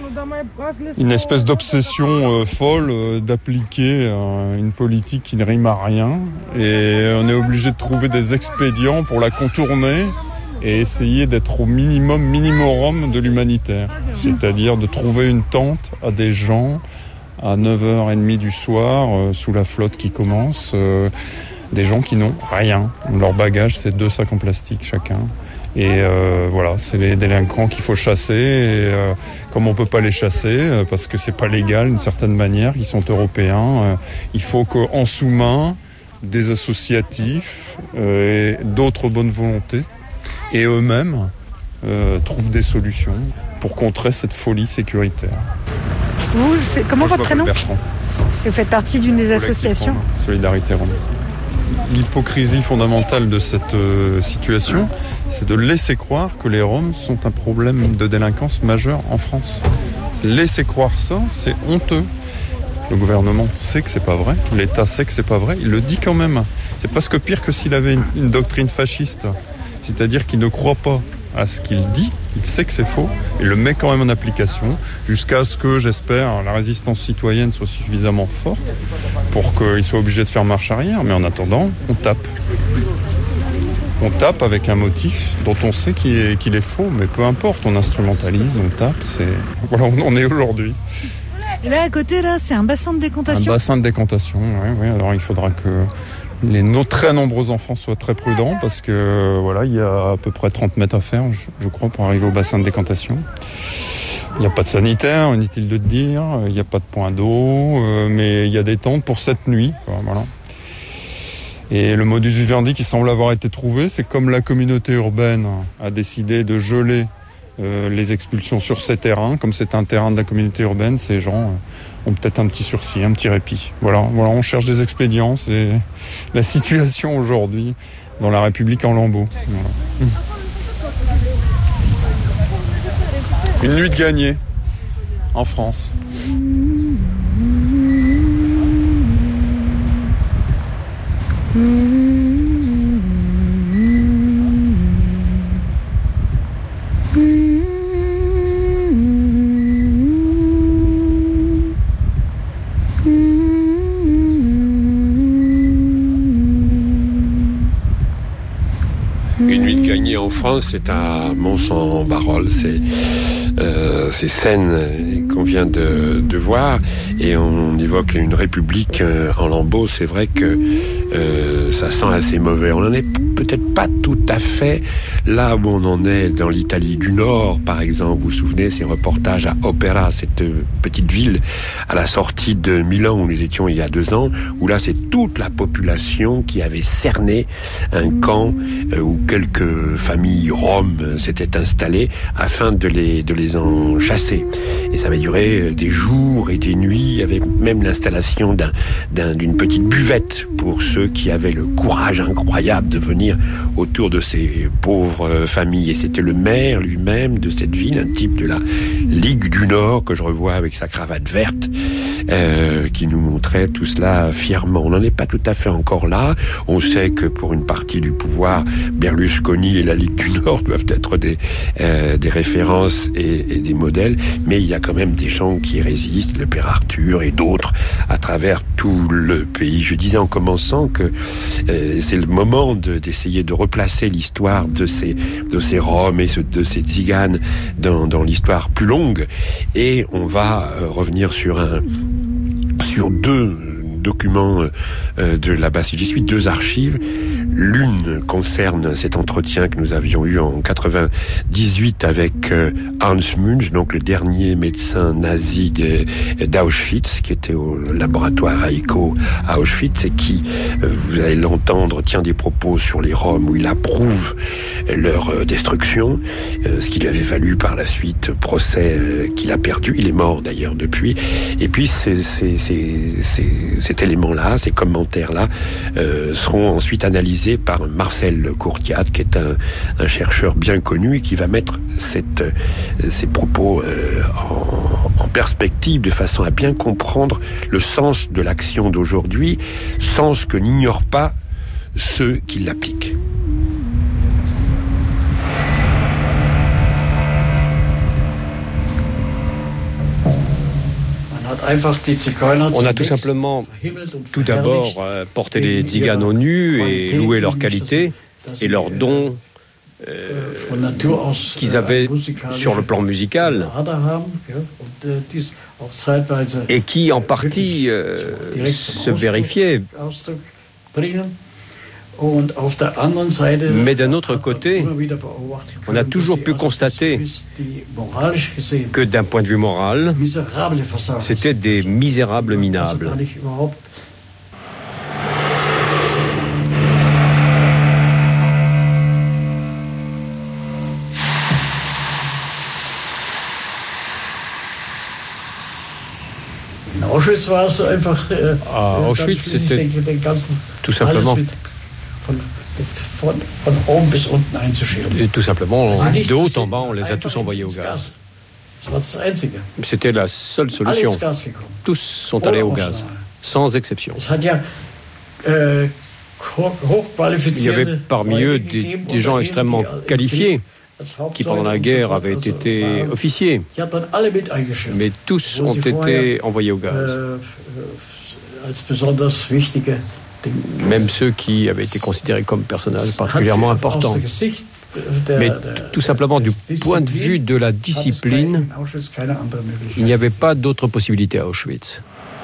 une espèce d'obsession euh, folle euh, d'appliquer euh, une politique qui ne rime à rien. Et on est obligé de trouver des expédients pour la contourner et essayer d'être au minimum, minimorum de l'humanitaire. C'est-à-dire de trouver une tente à des gens à neuf heures trente du soir, euh, sous la flotte qui commence, euh, des gens qui n'ont rien. Leur bagage, c'est deux sacs en plastique chacun. Et euh, voilà, c'est les délinquants qu'il faut chasser. Et euh, comme on peut pas les chasser, euh, parce que c'est pas légal d'une certaine manière, ils sont européens, euh, il faut qu'en sous-main, des associatifs euh, et d'autres bonnes volontés et eux-mêmes euh, trouvent des solutions pour contrer cette folie sécuritaire. Vous, c'est, comment Moi, votre prénom ? Bertrand. Vous faites partie d'une des associations Rome, Solidarité Rome. L'hypocrisie fondamentale de cette euh, situation, c'est de laisser croire que les Roms sont un problème de délinquance majeur en France. Laisser croire ça, c'est honteux. Le gouvernement sait que c'est pas vrai, l'État sait que c'est pas vrai, il le dit quand même. C'est presque pire que s'il avait une, une doctrine fasciste. C'est-à-dire qu'il ne croit pas à ce qu'il dit, il sait que c'est faux, il le met quand même en application, jusqu'à ce que, j'espère, la résistance citoyenne soit suffisamment forte pour qu'il soit obligé de faire marche arrière. Mais en attendant, on tape. On tape avec un motif dont on sait qu'il est, qu'il est faux, mais peu importe, on instrumentalise, on tape, c'est... Voilà, on en est aujourd'hui. Et là, à côté, là, c'est un bassin de décantation. Un bassin de décantation, oui, oui. Alors il faudra que les no- très nombreux enfants soient très prudents parce que voilà, il y a à peu près trente mètres à faire, je, je crois, pour arriver au bassin de décantation. Il n'y a pas de sanitaire, inutile de te dire, il n'y a pas de point d'eau, euh, mais il y a des tentes pour cette nuit, quoi, voilà. Et le modus vivendi qui semble avoir été trouvé, c'est comme la communauté urbaine a décidé de geler euh, les expulsions sur ces terrains, comme c'est un terrain de la communauté urbaine, ces gens euh, ont peut-être un petit sursis, un petit répit. Voilà, voilà, on cherche des expédients, c'est la situation aujourd'hui dans la République en lambeaux. Voilà. Une nuit de gagnée en France. Une nuit de gagné en France, c'est à Mons-en-Barœul. C'est euh, ces scènes qu'on vient de, de voir, et on évoque une république euh, en lambeaux. C'est vrai que euh, ça sent assez mauvais. On n'en est peut-être pas tout à fait là où on en est dans l'Italie du Nord, par exemple. Vous vous souvenez ces reportages à Opera, cette petite ville à la sortie de Milan où nous étions il y a deux ans, où là c'est toute la population qui avait cerné un camp euh, où quelques familles roms s'étaient installées afin de les, de les en chasser. Et ça avait duré des jours et des nuits, avec même l'installation d'un, d'un, d'une petite buvette pour ceux qui avaient le courage incroyable de venir autour de ces pauvres familles. Et c'était le maire lui-même de cette ville, un type de la Ligue du Nord que je revois avec sa cravate verte, euh, qui nous montrait tout cela fièrement. On n'en est pas tout à fait encore là. On sait que pour une partie du pouvoir, Berlusconi et la Ligue du Nord doivent être des, euh, des références et, et des modèles, mais il y a quand même des gens qui résistent, le père Arthur et d'autres, à travers tout le pays. Je disais en commençant que euh, c'est le moment de, d'essayer de replacer l'histoire de ces, de ces Roms et de ces Tziganes dans, dans l'histoire plus longue, et on va euh, revenir sur un, sur deux documents euh, de la Basse. J'y suis deux archives. L'une concerne cet entretien que nous avions eu en quatre-vingt-dix-huit avec euh, Hans Münch, donc le dernier médecin nazi de, d'Auschwitz, qui était au laboratoire Raiko à Auschwitz, et qui, euh, vous allez l'entendre, tient des propos sur les Roms où il approuve leur euh, destruction, euh, ce qui lui avait valu par la suite procès euh, qu'il a perdu. Il est mort d'ailleurs depuis. Et puis c'est, c'est, c'est, c'est, cet élément-là, ces commentaires-là, euh, seront ensuite analysés par Marcel Courtiat, qui est un, un chercheur bien connu et qui va mettre cette, ces propos euh, en, en perspective de façon à bien comprendre le sens de l'action d'aujourd'hui, sens que n'ignorent pas ceux qui l'appliquent. On a tout simplement, tout d'abord, euh, porté les Tziganes au nu et loué leur qualité et leurs dons euh, qu'ils avaient sur le plan musical, et qui, en partie, euh, se vérifiaient. Mais d'un autre côté, on a toujours pu constater que d'un point de vue moral, c'était des misérables minables. À Auschwitz, c'était tout simplement... Et tout simplement, de haut en bas, on les a tous envoyés au gaz. C'était la seule solution. Tous sont allés au gaz, sans exception. Il y avait parmi eux des, des gens extrêmement qualifiés qui, pendant la guerre, avaient été officiers. Mais tous ont été envoyés au gaz. Même ceux qui avaient été considérés comme personnages particulièrement importants. Mais tout simplement, du point de vue de la discipline, il n'y avait pas d'autre possibilité à Auschwitz.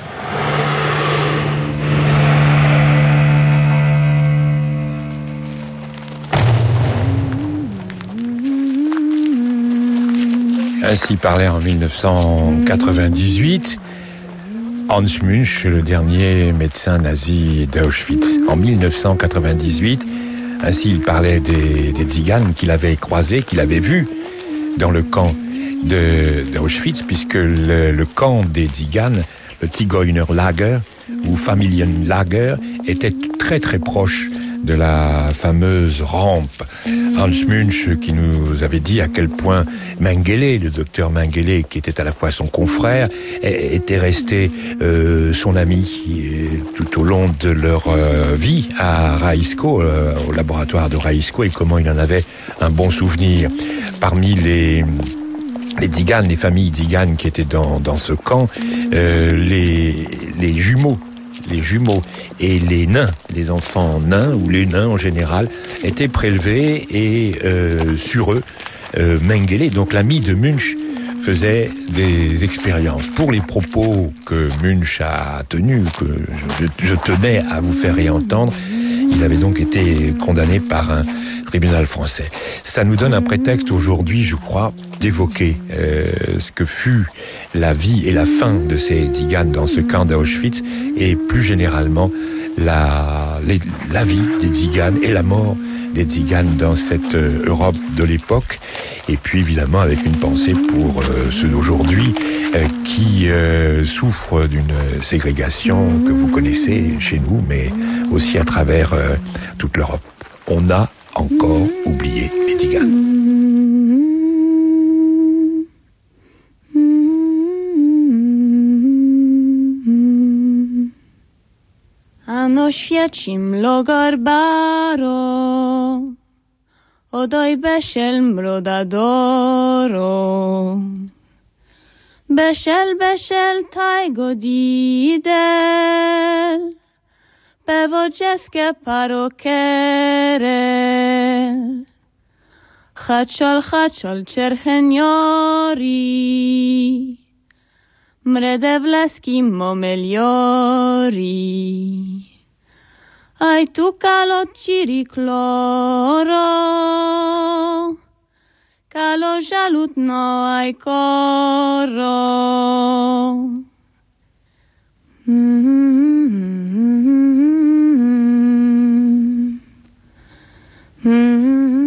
Ainsi parlait en dix-neuf cent quatre-vingt-dix-huit Hans Münch, le dernier médecin nazi d'Auschwitz. En dix-neuf cent quatre-vingt-dix-huit, ainsi il parlait des, des Tziganes qu'il avait croisés, qu'il avait vus dans le camp de, d'Auschwitz, puisque le, le camp des Tziganes, le Zigeunerlager ou Familienlager, était très très proche de la fameuse rampe. Hans Münch qui nous avait dit à quel point Mengele, le docteur Mengele, qui était à la fois son confrère, était resté euh, son ami tout au long de leur euh, vie à Raïsko, euh, au laboratoire de Raïsko, et comment il en avait un bon souvenir. Parmi les les Tziganes, les familles Tziganes qui étaient dans, dans ce camp, euh, les, les jumeaux les jumeaux. Et les nains, les enfants nains, ou les nains en général, étaient prélevés et euh, sur eux, euh, Mengele, donc l'ami de Munch, faisait des expériences. Pour les propos que Munch a tenus, que je, je tenais à vous faire réentendre, il avait donc été condamné par un tribunal français. Ça nous donne un prétexte aujourd'hui, je crois, d'évoquer euh, ce que fut la vie et la fin de ces tziganes dans ce camp d'Auschwitz et plus généralement la, les, la vie des tziganes et la mort des tziganes dans cette euh, Europe de l'époque. Et puis évidemment avec une pensée pour euh, ceux d'aujourd'hui euh, qui euh, souffrent d'une ségrégation que vous connaissez chez nous, mais aussi à travers euh, toute l'Europe. On a encore oublié les tziganes. Ano świecim logar baro, odoj beszel mrodadoro. Beszel, beszel tajgo didel, bewodzeskie parokerel. Chaczol, chaczol czercheniori, mredewleski momeliori. Ai tu calo ciri cloro, calo jalut no ai coro. Mm-hmm. Mm-hmm.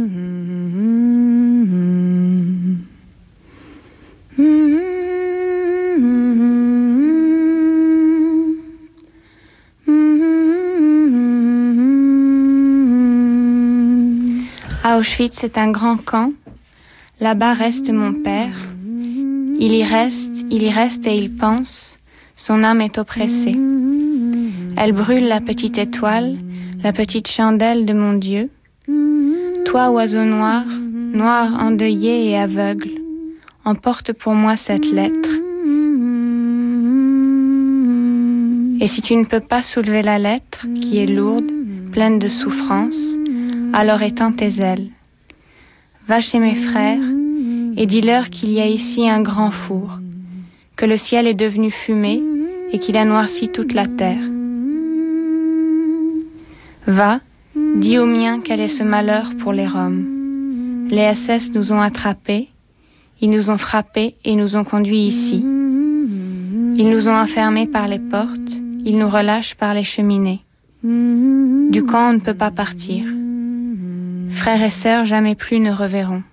Auschwitz est un grand camp. Là-bas reste mon père. Il y reste, il y reste et il pense. Son âme est oppressée. Elle brûle la petite étoile, la petite chandelle de mon Dieu. Toi, oiseau noir, noir endeuillé et aveugle, emporte pour moi cette lettre. Et si tu ne peux pas soulever la lettre, qui est lourde, pleine de souffrance, alors étends tes ailes. Va chez mes frères et dis-leur qu'il y a ici un grand four, que le ciel est devenu fumée et qu'il a noirci toute la terre. Va, dis aux miens quel est ce malheur pour les Roms. Les S S nous ont attrapés, ils nous ont frappés et nous ont conduits ici. Ils nous ont enfermés par les portes, ils nous relâchent par les cheminées. Du camp on ne peut pas partir. Frères et sœurs jamais plus ne reverront.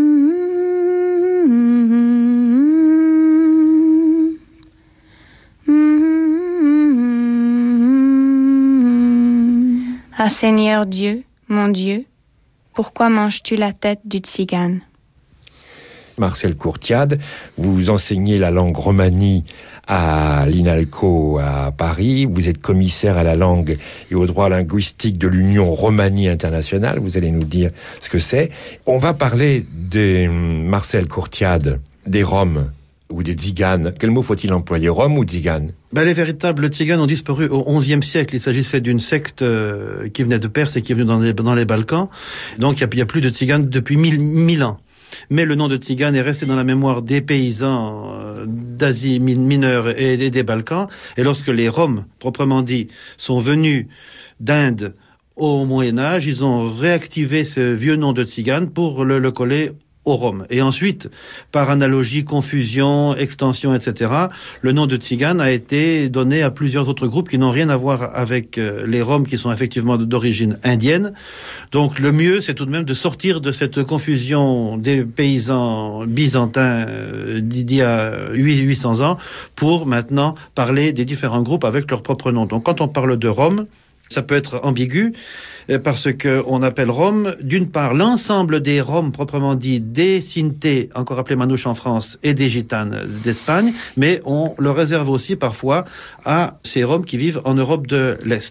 Ah Seigneur Dieu, mon Dieu, pourquoi manges-tu la tête du tzigane ? Marcel Courtiade, vous enseignez la langue romanie à l'INALCO à Paris, vous êtes commissaire à la langue et au droit linguistique de l'Union Romanie Internationale, vous allez nous dire ce que c'est. On va parler de Marcel Courtiade, des Roms ou des tziganes. Quel mot faut-il employer, Roms ou tziganes ? Ben, les véritables tziganes ont disparu au onzième siècle. Il s'agissait d'une secte euh, qui venait de Perse et qui est venue dans les, dans les Balkans. Donc il n'y a, a plus de tziganes depuis mille, mille ans. Mais le nom de tzigane est resté dans la mémoire des paysans d'Asie mineure et des Balkans. Et lorsque les Roms, proprement dit, sont venus d'Inde au Moyen-Âge, ils ont réactivé ce vieux nom de tzigane pour le, le coller aux Roms. Et ensuite, par analogie, confusion, extension, et cetera, le nom de tzigane a été donné à plusieurs autres groupes qui n'ont rien à voir avec les Roms qui sont effectivement d'origine indienne. Donc le mieux, c'est tout de même de sortir de cette confusion des paysans byzantins d'il y a huit cents ans pour maintenant parler des différents groupes avec leur propre nom. Donc quand on parle de Roms, ça peut être ambigu parce que on appelle Roms, d'une part, l'ensemble des Roms proprement dit, des Sintés, encore appelés Manouches en France, et des Gitanes d'Espagne, mais on le réserve aussi parfois à ces Roms qui vivent en Europe de l'Est.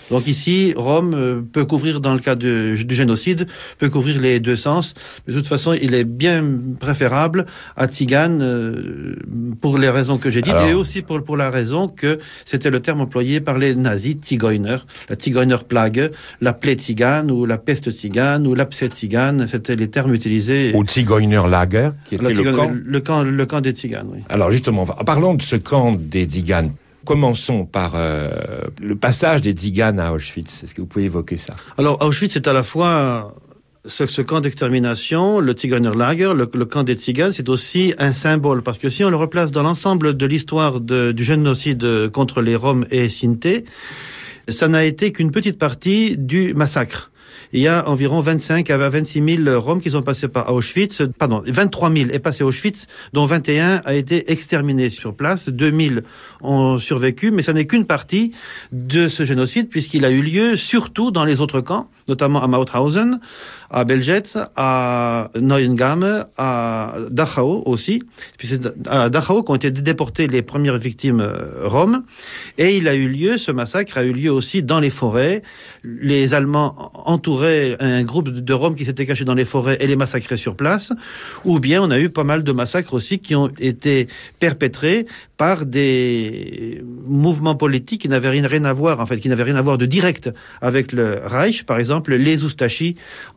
Donc ici, Rome euh, peut couvrir, dans le cas de, du génocide, peut couvrir les deux sens. De toute façon, il est bien préférable à Tzigane euh, pour les raisons que j'ai dites, Alors... et aussi pour, pour la raison que c'était le terme employé par les nazis, Zigeuner, la Zigeuner-Plague, la plaie tzigane ou la peste tzigane ou l'abcès tzigane, c'était les termes utilisés. Ou Zigeuner-Lager, qui était le camp. Le camp, le camp des tziganes, oui. Alors justement, parlons de ce camp des tziganes. Commençons par euh, le passage des tziganes à Auschwitz. Est-ce que vous pouvez évoquer ça? Alors Auschwitz est à la fois ce, ce camp d'extermination, le Zigeunerlager, le, le camp des tziganes, c'est aussi un symbole, parce que si on le replace dans l'ensemble de l'histoire de, du génocide contre les Roms et Sinti, ça n'a été qu'une petite partie du massacre. Il y a environ vingt-cinq à vingt-six mille Roms qui sont passés par Auschwitz, pardon, vingt-trois mille est passé à Auschwitz, dont vingt et un a été exterminé sur place, deux mille ont survécu, mais ça n'est qu'une partie de ce génocide, puisqu'il a eu lieu surtout dans les autres camps, notamment à Mauthausen, à Belzec, à Neuengamme, à Dachau aussi. Puis c'est à Dachau qu'ont été déportées les premières victimes roms. Et il a eu lieu, ce massacre a eu lieu aussi dans les forêts. Les Allemands entouraient un groupe de Roms qui s'étaient cachés dans les forêts et les massacraient sur place. Ou bien on a eu pas mal de massacres aussi qui ont été perpétrés par des mouvements politiques qui n'avaient rien, rien à voir, en fait, qui n'avaient rien à voir de direct avec le Reich. Par exemple, les Ustashi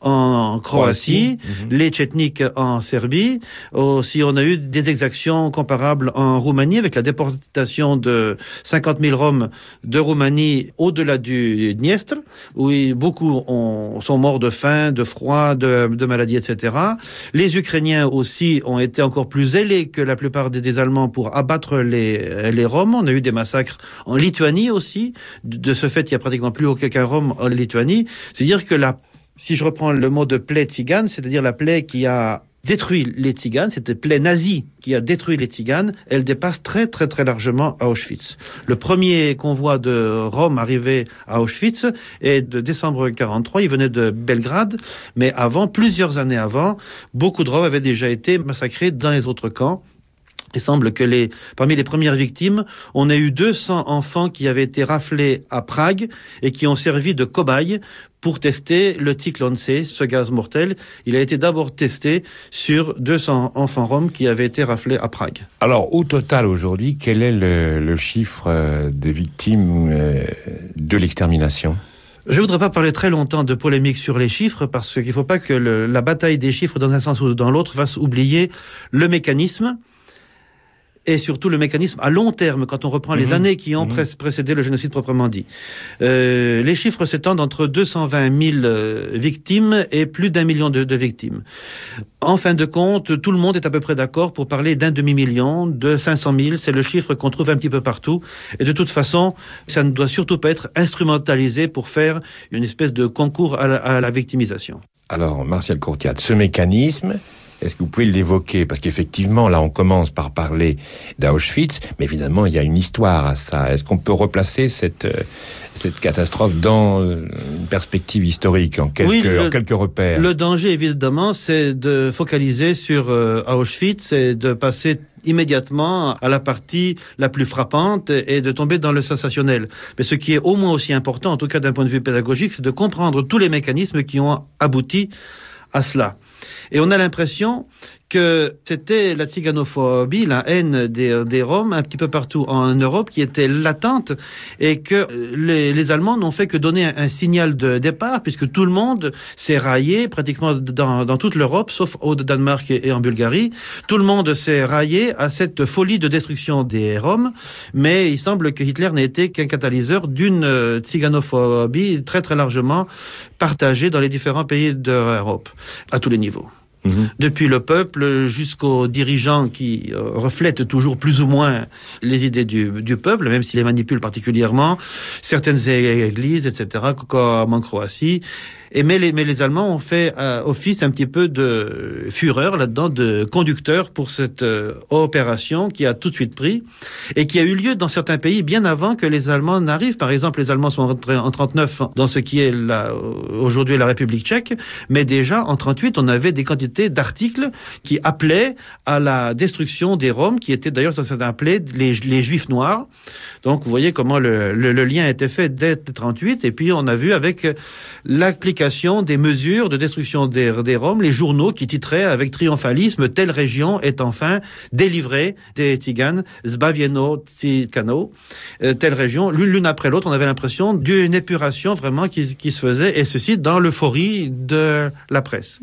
en Croatie, mmh. les Tchétniks en Serbie. Aussi, on a eu des exactions comparables en Roumanie avec la déportation de cinquante mille Roms de Roumanie au-delà du Dniestre, où beaucoup ont, sont morts de faim, de froid, de, de maladies, et cetera. Les Ukrainiens aussi ont été encore plus zélés que la plupart des, des Allemands pour abattre les, les Roms. On a eu des massacres en Lituanie aussi. De ce fait, il n'y a pratiquement plus aucun Rom en Lituanie. C'est-à-dire que la Si je reprends le mot de plaie tzigane, c'est-à-dire la plaie qui a détruit les tziganes, cette plaie nazie qui a détruit les tziganes, elle dépasse très très très largement à Auschwitz. Le premier convoi de Roms arrivé à Auschwitz est de décembre quarante-trois, il venait de Belgrade, mais avant, plusieurs années avant, beaucoup de Roms avaient déjà été massacrés dans les autres camps. Il semble que les, parmi les premières victimes, on a eu deux cents enfants qui avaient été raflés à Prague et qui ont servi de cobayes pour tester le Zyklon C, ce gaz mortel. Il a été d'abord testé sur deux cents enfants roms qui avaient été raflés à Prague. Alors, au total, aujourd'hui, quel est le, le chiffre de victimes de l'extermination ? Je ne voudrais pas parler très longtemps de polémique sur les chiffres, parce qu'il ne faut pas que le, la bataille des chiffres, dans un sens ou dans l'autre, fasse oublier le mécanisme, et surtout le mécanisme à long terme, quand on reprend mmh. les années qui ont mmh. précédé le génocide proprement dit. Euh, les chiffres s'étendent entre deux cent vingt mille euh, victimes et plus d'un million de, de victimes. En fin de compte, tout le monde est à peu près d'accord pour parler d'un demi-million, de cinq cent mille, c'est le chiffre qu'on trouve un petit peu partout. Et de toute façon, ça ne doit surtout pas être instrumentalisé pour faire une espèce de concours à la, à la victimisation. Alors, Martial Courtiade, ce mécanisme, est-ce que vous pouvez l'évoquer? Parce qu'effectivement, là, on commence par parler d'Auschwitz, mais évidemment, il y a une histoire à ça. Est-ce qu'on peut replacer cette, cette catastrophe dans une perspective historique, en quelques, oui, le, en quelques repères? Le danger, évidemment, c'est de focaliser sur euh, Auschwitz et de passer immédiatement à la partie la plus frappante et de tomber dans le sensationnel. Mais ce qui est au moins aussi important, en tout cas d'un point de vue pédagogique, c'est de comprendre tous les mécanismes qui ont abouti à cela. Et on a l'impression que c'était la tziganophobie, la haine des, des Roms un petit peu partout en Europe qui était latente, et que les, les Allemands n'ont fait que donner un, un signal de départ, puisque tout le monde s'est raillé pratiquement dans, dans toute l'Europe, sauf au Danemark et, et en Bulgarie. Tout le monde s'est raillé à cette folie de destruction des Roms, mais il semble que Hitler n'ait été qu'un catalyseur d'une tziganophobie très très largement partagée dans les différents pays d'Europe, à tous les niveaux. Mmh. Depuis le peuple jusqu'aux dirigeants qui euh, reflètent toujours plus ou moins les idées du, du peuple, même s'ils les manipulent particulièrement, certaines églises, et cetera, comme en Croatie. Et mais les, mais les Allemands ont fait euh, office un petit peu de fureur là-dedans, de conducteur pour cette euh, opération qui a tout de suite pris et qui a eu lieu dans certains pays bien avant que les Allemands n'arrivent. Par exemple, les Allemands sont rentrés en trente-neuf dans ce qui est la, aujourd'hui la République tchèque, mais déjà en trente-huit, on avait des quantités d'articles qui appelaient à la destruction des Roms, qui étaient d'ailleurs appelés les, les Juifs noirs. Donc vous voyez comment le, le, le lien a été fait dès trente-huit, et puis on a vu avec l'application des mesures de destruction des, des Roms, les journaux qui titraient avec triomphalisme « Telle région est enfin délivrée des Tziganes, Zbavieno Tzigano », euh, telle région, l'une, l'une après l'autre, on avait l'impression d'une épuration vraiment qui, qui se faisait, et ceci dans l'euphorie de la presse.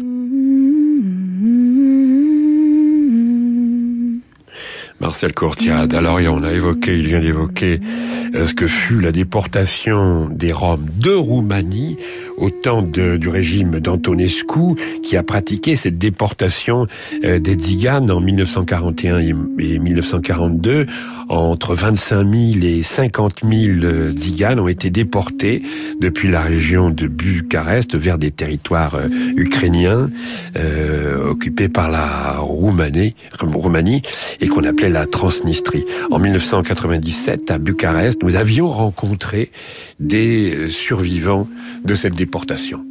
Marcel Courtiade. Alors, on a évoqué, il vient d'évoquer euh, ce que fut la déportation des Roms de Roumanie au temps de, du régime d'Antonescu, qui a pratiqué cette déportation euh, des Tziganes en mille neuf cent quarante et un et mille neuf cent quarante-deux. Entre vingt-cinq mille et cinquante mille euh, Tziganes ont été déportés depuis la région de Bucarest vers des territoires euh, ukrainiens euh, occupés par la Roumanie, Roumanie et qu'on appelait la Transnistrie. En mille neuf cent quatre-vingt-dix-sept, à Bucarest, nous avions rencontré des survivants de cette déportation.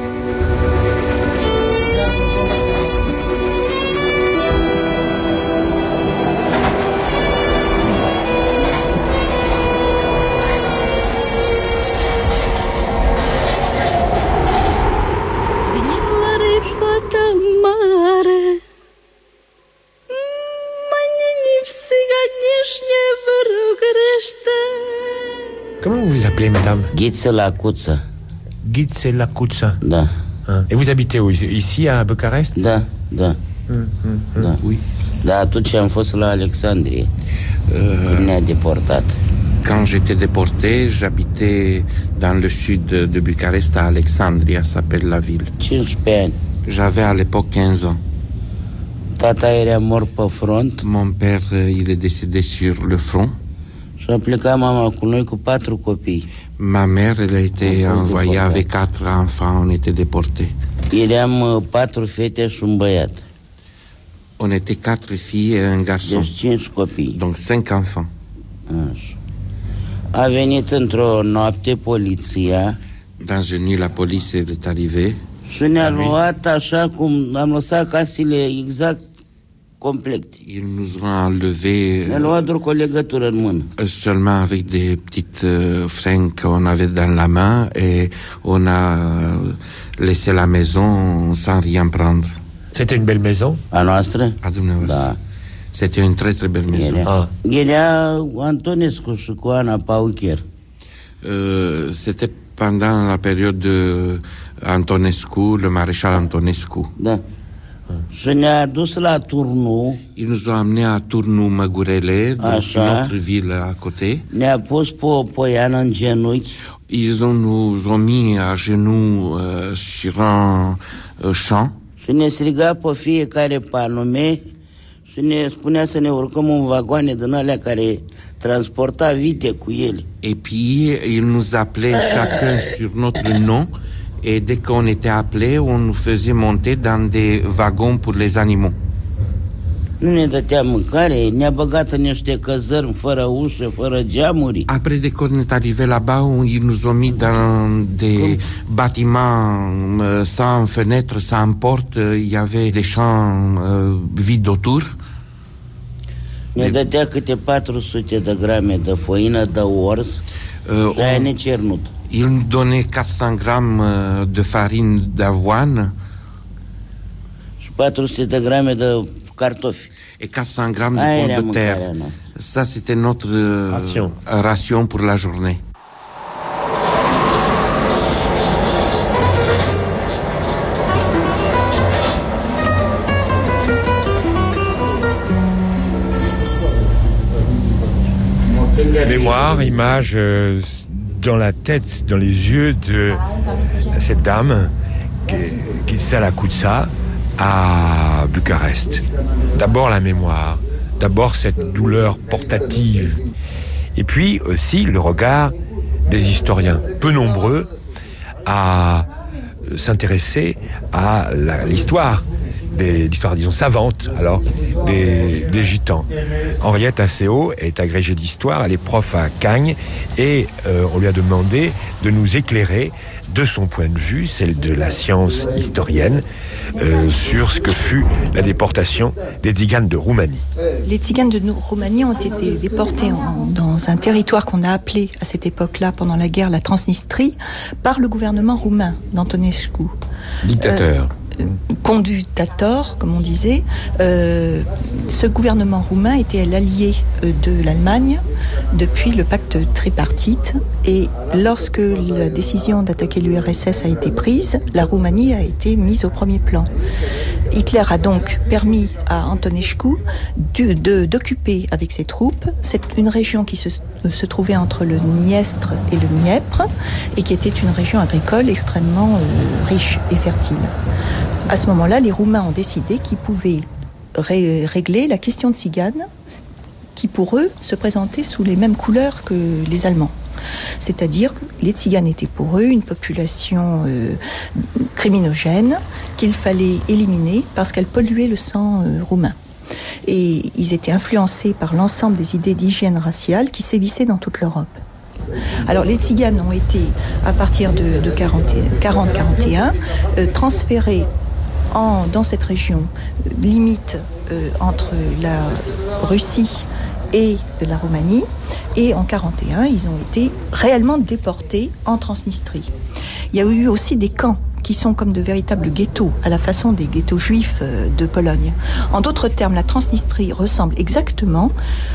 Comment vous vous appelez, madame? Ghiță Lacuță. Ghiță Lacuță. Da. Hein. Et vous habitez où? Ici, à Bucarest? Da, da. Hum, hum, hum. Da. Oui. Da, atunci am fost la Alexandrie. Euh, Când ne-a deportat. Quand j'étais déporté, j'habitais dans le sud de Bucarest, à Alexandria, s'appelle la ville. cincisprezece ani. J'avais à l'époque quinze ans. Tata era mort pe front. Mon père, il est décédé sur le front. Și a plecat mama cu noi cu patru copii. Ma mère, elle a été envoyée avec quatre enfants, on était déportés. Eram patru fete și un băiat. On était quatre filles et un garçon. Deci cinci copii. Donc cinq enfants. Așa. A venit într-o noapte poliția. Dans une nuit, la police est arrivée. Și ne-a luat așa cum am lăsat casele exact complet. Ils nous ont enlevé Ne-a luat doar cu o legătură în mână. Seulement avec des petites euh, fringues qu'on avait dans la main et on a laissé la maison sans rien prendre. C'était une belle maison? A noastră? A dumneavoastră. Da. C'était une très très belle maison. Era, era Antonescu și cu Ana Paucher. Euh, c'était pendant la période de Antonescu, le maréchal Antonescu. Da. Și ne-a adus la Turnu. Ils nous ont amenés à Turnu Măgurele, dans Așa. une autre ville à côté. Ne-a pus pe o poiană în genunchi. Ils ont, nous ont mis à genoux euh, sur un euh, champ. Și ne striga pe fiecare pe anume și ne spunea să ne urcăm în vagoane din alea care transporta vite cu ele. Et puis, il nous appelait chacun sur notre nom. Et dès qu'on était appelé, on nous faisait monter dans des wagons pour les animaux. Nu ne dătea mâncare, ne-a băgat în niște căzărmi fără ușă, fără geamuri. Après, dès qu'on est arrivé là-bas, ils nous ont mis dans des bâtiments euh, sans fenêtres, sans porte. Il y avait des champs euh, vides autour. Ne dătea câte patru sute de grame de făină de ors uh, și aia necernut. Il nous donnait quatre cents grammes de farine d'avoine. Și patru sute de grame de cartofi. Et quatre cents grammes de pommes de terre. Ça, c'était notre ration. ration pour la journée. Mémoire, image euh, dans la tête, dans les yeux de cette dame, Ghiță Lacuță, à Bucarest. D'abord la mémoire, d'abord cette douleur portative, et puis aussi le regard des historiens, peu nombreux, à s'intéresser à la, l'histoire, des, l'histoire, disons, savante, alors, des, des Gitans. Henriette Asseo est agrégée d'histoire, elle est prof à Cagnes, et euh, on lui a demandé de nous éclairer de son point de vue, celle de la science historienne, euh, sur ce que fut la déportation des Tziganes de Roumanie. Les Tziganes de Roumanie ont été déportés en, dans un territoire qu'on a appelé à cette époque-là, pendant la guerre, la Transnistrie, par le gouvernement roumain d'Antonescu. Dictateur. Euh, Conductator, comme on disait. Euh, ce gouvernement roumain était l'allié de l'Allemagne depuis le pacte tripartite, et lorsque la décision d'attaquer l'U R S S a été prise, la Roumanie a été mise au premier plan. Hitler a donc permis à Antonescu de, de, d'occuper avec ses troupes cette, une région qui se, se trouvait entre le Dniestre et le Dniepr, et qui était une région agricole extrêmement euh, riche et fertile. À ce moment-là, les Roumains ont décidé qu'ils pouvaient ré- régler la question de Tziganes, qui pour eux se présentait sous les mêmes couleurs que les Allemands. C'est-à-dire que les Tziganes étaient pour eux une population euh, criminogène qu'il fallait éliminer parce qu'elle polluait le sang euh, roumain. Et ils étaient influencés par l'ensemble des idées d'hygiène raciale qui sévissaient dans toute l'Europe. Alors les Tziganes ont été, à partir de, de quarante quarante et un, euh, transférés en, dans cette région, euh, limite euh, entre la Russie et la Roumanie, et en quarante et un, ils ont été réellement déportés en Transnistrie. Il y a eu aussi des camps qui sont comme de véritables ghettos, à la façon des ghettos juifs de Pologne. En d'autres termes, la Transnistrie ressemble exactement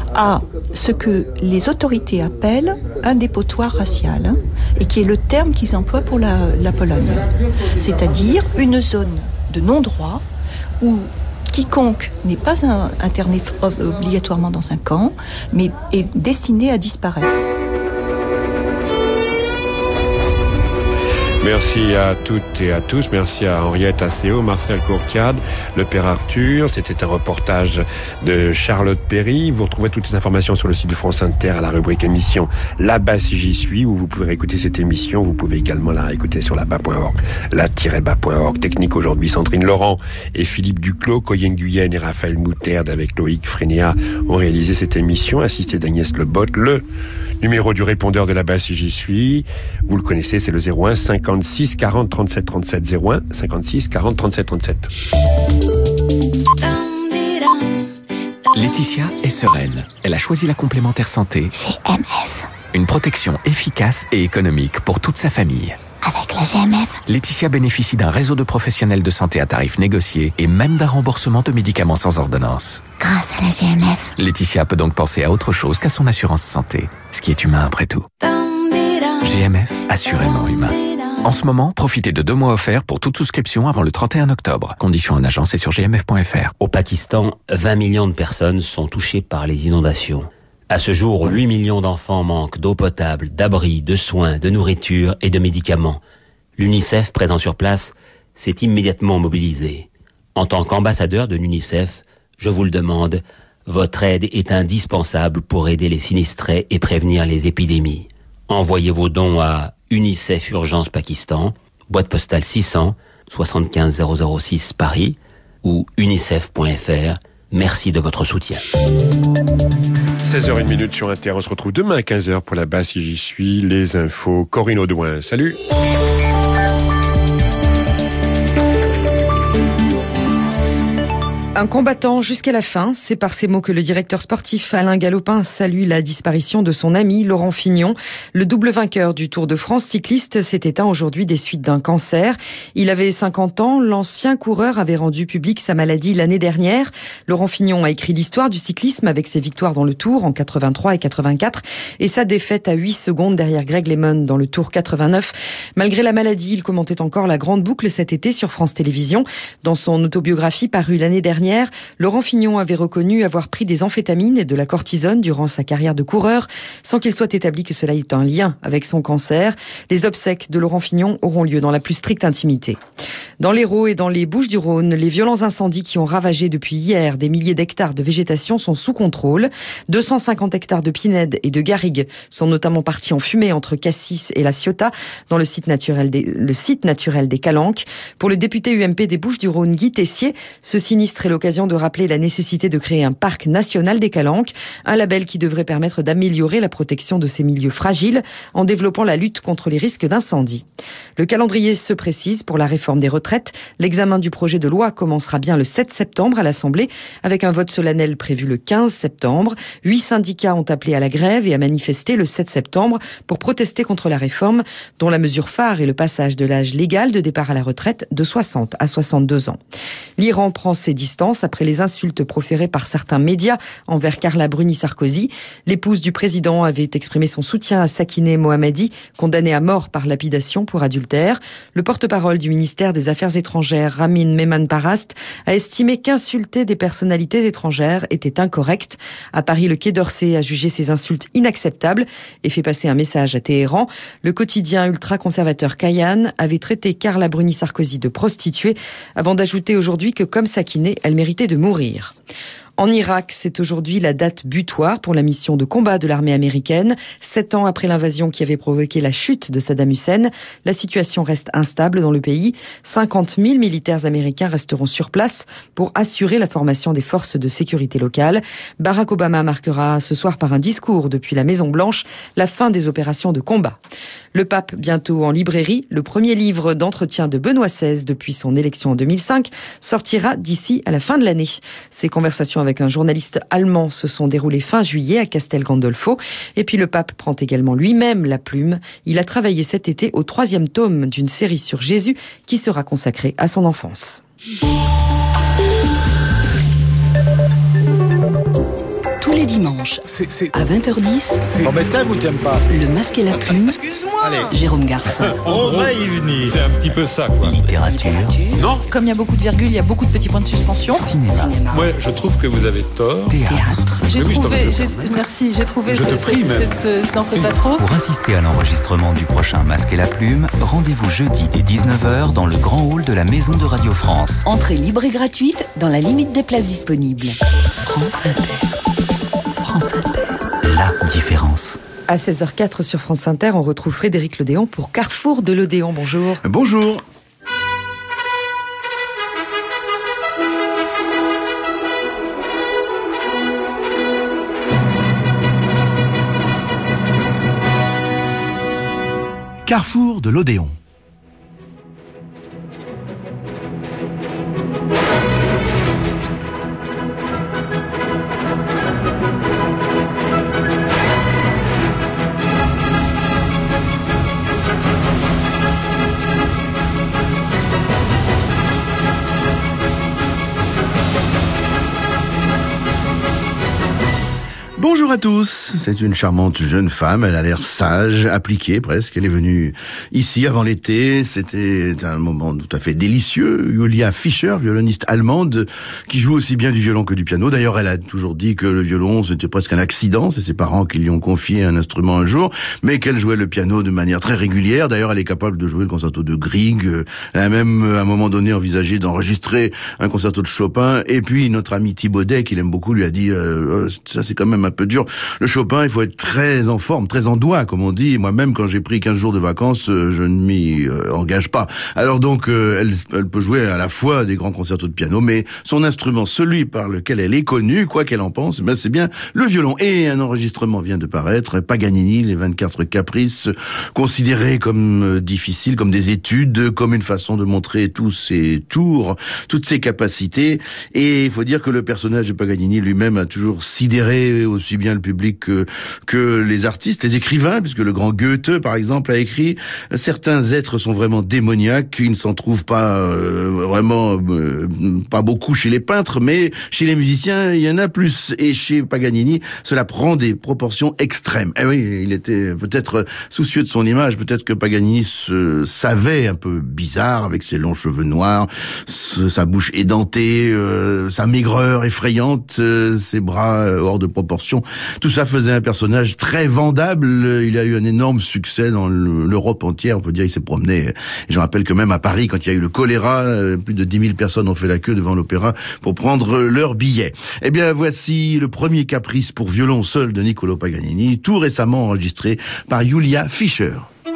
à ce que les autorités appellent un dépotoir racial, et qui est le terme qu'ils emploient pour la, la Pologne. C'est-à-dire une zone de non-droit où quiconque n'est pas un, interné obligatoirement dans un camp, mais est destiné à disparaître. Merci à toutes et à tous. Merci à Henriette Asseo, Marcel Courtiade, le Père Arthur. C'était un reportage de Charlotte Perry. Vous retrouvez toutes les informations sur le site de France Inter à la rubrique émission Là-bas si j'y suis, où vous pouvez réécouter cette émission. Vous pouvez également la réécouter sur là-bas point org, là-bas point org. Technique aujourd'hui, Sandrine Laurent et Philippe Duclos, Coyenne Guyenne et Raphaël Mouterde avec Loïc Frénéat ont réalisé cette émission, assisté d'Agnès Lebotte. Le numéro du répondeur de Là-bas si j'y suis, vous le connaissez, c'est le zéro un cinquante-six quarante trente-sept trente-sept, zéro un cinquante-six quarante trente-sept trente-sept. Laetitia est sereine. Elle a choisi la complémentaire santé G M F. Une protection efficace et économique pour toute sa famille. Avec la G M F, Laetitia bénéficie d'un réseau de professionnels de santé à tarifs négociés et même d'un remboursement de médicaments sans ordonnance. Grâce à la G M F, Laetitia peut donc penser à autre chose qu'à son assurance santé, ce qui est humain après tout. G M F, assurément humain. En ce moment, profitez de deux mois offerts pour toute souscription avant le trente et un octobre. Conditions en agence et sur g m f point f r. Au Pakistan, vingt millions de personnes sont touchées par les inondations. À ce jour, huit millions d'enfants manquent d'eau potable, d'abris, de soins, de nourriture et de médicaments. L'UNICEF, présent sur place, s'est immédiatement mobilisé. En tant qu'ambassadeur de l'UNICEF, je vous le demande, votre aide est indispensable pour aider les sinistrés et prévenir les épidémies. Envoyez vos dons à UNICEF Urgence Pakistan, boîte postale six cents, soixante-quinze zéro zéro six Paris, ou unicef point f r. Merci de votre soutien. seize heures une sur Inter. On se retrouve demain à quinze heures pour Là-bas si j'y suis. Les infos. Corinne Audouin. Salut. Un combattant jusqu'à la fin, c'est par ces mots que le directeur sportif Alain Galopin salue la disparition de son ami Laurent Fignon. Le double vainqueur du Tour de France cycliste s'est éteint aujourd'hui des suites d'un cancer. Il avait cinquante ans, l'ancien coureur avait rendu public sa maladie l'année dernière. Laurent Fignon a écrit l'histoire du cyclisme avec ses victoires dans le Tour en quatre-vingt-trois et quatre-vingt-quatre et sa défaite à huit secondes derrière Greg LeMond dans le Tour quatre-vingt-neuf. Malgré la maladie, il commentait encore la grande boucle cet été sur France Télévisions. Dans son autobiographie parue l'année dernière, Laurent Fignon avait reconnu avoir pris des amphétamines et de la cortisone durant sa carrière de coureur, sans qu'il soit établi que cela ait un lien avec son cancer. Les obsèques de Laurent Fignon auront lieu dans la plus stricte intimité. Dans l'Hérault et dans les Bouches-du-Rhône, les violents incendies qui ont ravagé depuis hier des milliers d'hectares de végétation sont sous contrôle. deux cent cinquante hectares de pinèdes et de garrigues sont notamment partis en fumée entre Cassis et La Ciotat, dans le site naturel des, le site naturel des Calanques. Pour le député U M P des Bouches-du-Rhône, Guy Tessier, ce sinistre est l'occasion de rappeler la nécessité de créer un parc national des Calanques, un label qui devrait permettre d'améliorer la protection de ces milieux fragiles en développant la lutte contre les risques d'incendie. Le calendrier se précise pour la réforme des retraites. L'examen du projet de loi commencera bien le sept septembre à l'Assemblée, avec un vote solennel prévu le quinze septembre. Huit syndicats ont appelé à la grève et à manifester le sept septembre pour protester contre la réforme, dont la mesure phare est le passage de l'âge légal de départ à la retraite de soixante à soixante-deux ans. L'Iran prend ses distances après les insultes proférées par certains médias envers Carla Bruni-Sarkozy. L'épouse du président avait exprimé son soutien à Sakineh Mohammadi, condamnée à mort par lapidation pour adultère. Le porte-parole du ministère des Affaires étrangères, Ramin Mehman-Parast, a estimé qu'insulter des personnalités étrangères était incorrect. À Paris, le Quai d'Orsay a jugé ces insultes inacceptables et fait passer un message à Téhéran. Le quotidien ultra-conservateur Kayan avait traité Carla Bruni-Sarkozy de prostituée, avant d'ajouter aujourd'hui que, comme Sakineh, elle méritait de mourir. En Irak, c'est aujourd'hui la date butoir pour la mission de combat de l'armée américaine. Sept ans après l'invasion qui avait provoqué la chute de Saddam Hussein, la situation reste instable dans le pays. cinquante mille militaires américains resteront sur place pour assurer la formation des forces de sécurité locales. Barack Obama marquera ce soir par un discours depuis la Maison-Blanche la fin des opérations de combat. Le pape, bientôt en librairie, le premier livre d'entretien de Benoît seize depuis son élection en deux mille cinq, sortira d'ici à la fin de l'année. Ces conversations avec un journaliste allemand se sont déroulées fin juillet à Castel Gandolfo. Et puis le pape prend également lui-même la plume. Il a travaillé cet été au troisième tome d'une série sur Jésus qui sera consacrée à son enfance. Tous les dimanches, c'est, c'est... à vingt heures dix, c'est... Bon, mais t'aimes ou t'aimes pas? Le Masque et la Plume. Excuse-moi. Allez. Jérôme Garcin. On va y venir. C'est un petit peu ça, quoi. Littérature. Non. Comme il y a beaucoup de virgules, il y a beaucoup de petits points de suspension. Cinéma. Cinéma. Ouais, je trouve que vous avez tort. Théâtre. J'ai oui, trouvé, j'ai, merci, j'ai trouvé je ce, prie, cette, cette, cette, n'en fais pas trop. Pour assister à l'enregistrement du prochain Masque et la Plume, rendez-vous jeudi dès dix-neuf heures dans le grand hall de la Maison de Radio France. Entrée libre et gratuite dans la limite des places disponibles. France Inter. France Inter. La différence. À seize heures quatre sur France Inter, on retrouve Frédéric Lodéon pour Carrefour de l'Odéon. Bonjour. Bonjour. Carrefour de l'Odéon. Bonjour à tous, c'est une charmante jeune femme, elle a l'air sage, appliquée presque, elle est venue ici avant l'été, c'était un moment tout à fait délicieux. Julia Fischer, violoniste allemande, qui joue aussi bien du violon que du piano. D'ailleurs, elle a toujours dit que le violon c'était presque un accident, c'est ses parents qui lui ont confié un instrument un jour, mais qu'elle jouait le piano de manière très régulière. D'ailleurs, elle est capable de jouer le concerto de Grieg, elle a même à un moment donné envisagé d'enregistrer un concerto de Chopin, et puis notre ami Thibaudet, qu'il aime beaucoup, lui a dit euh, ça c'est quand même un peu dur. Le Chopin, il faut être très en forme, très en doigt, comme on dit. Moi-même, quand j'ai pris quinze jours de vacances, je ne m'y euh, engage pas. Alors donc, euh, elle, elle peut jouer à la fois des grands concertos de piano, mais son instrument, celui par lequel elle est connue, quoi qu'elle en pense, ben c'est bien le violon. Et un enregistrement vient de paraître, Paganini, les vingt-quatre caprices, considérés comme euh, difficiles, comme des études, comme une façon de montrer tous ses tours, toutes ses capacités. Et il faut dire que le personnage de Paganini lui-même a toujours sidéré aussi bien le public que, que les artistes, les écrivains, puisque le grand Goethe, par exemple, a écrit « Certains êtres sont vraiment démoniaques, ils ne s'en trouvent pas euh, vraiment euh, pas beaucoup chez les peintres, mais chez les musiciens, il y en a plus. » Et chez Paganini, cela prend des proportions extrêmes. Eh oui, il était peut-être soucieux de son image, peut-être que Paganini se savait un peu bizarre, avec ses longs cheveux noirs, sa bouche édentée, euh, sa maigreur effrayante, euh, ses bras hors de proportion. Tout ça faisait un personnage très vendable. Il a eu un énorme succès dans l'Europe entière. On peut dire qu'il s'est promené. Et je rappelle que même à Paris, quand il y a eu le choléra, plus de dix mille personnes ont fait la queue devant l'opéra pour prendre leur billet. Eh bien, voici le premier caprice pour violon seul de Niccolò Paganini, tout récemment enregistré par Julia Fischer.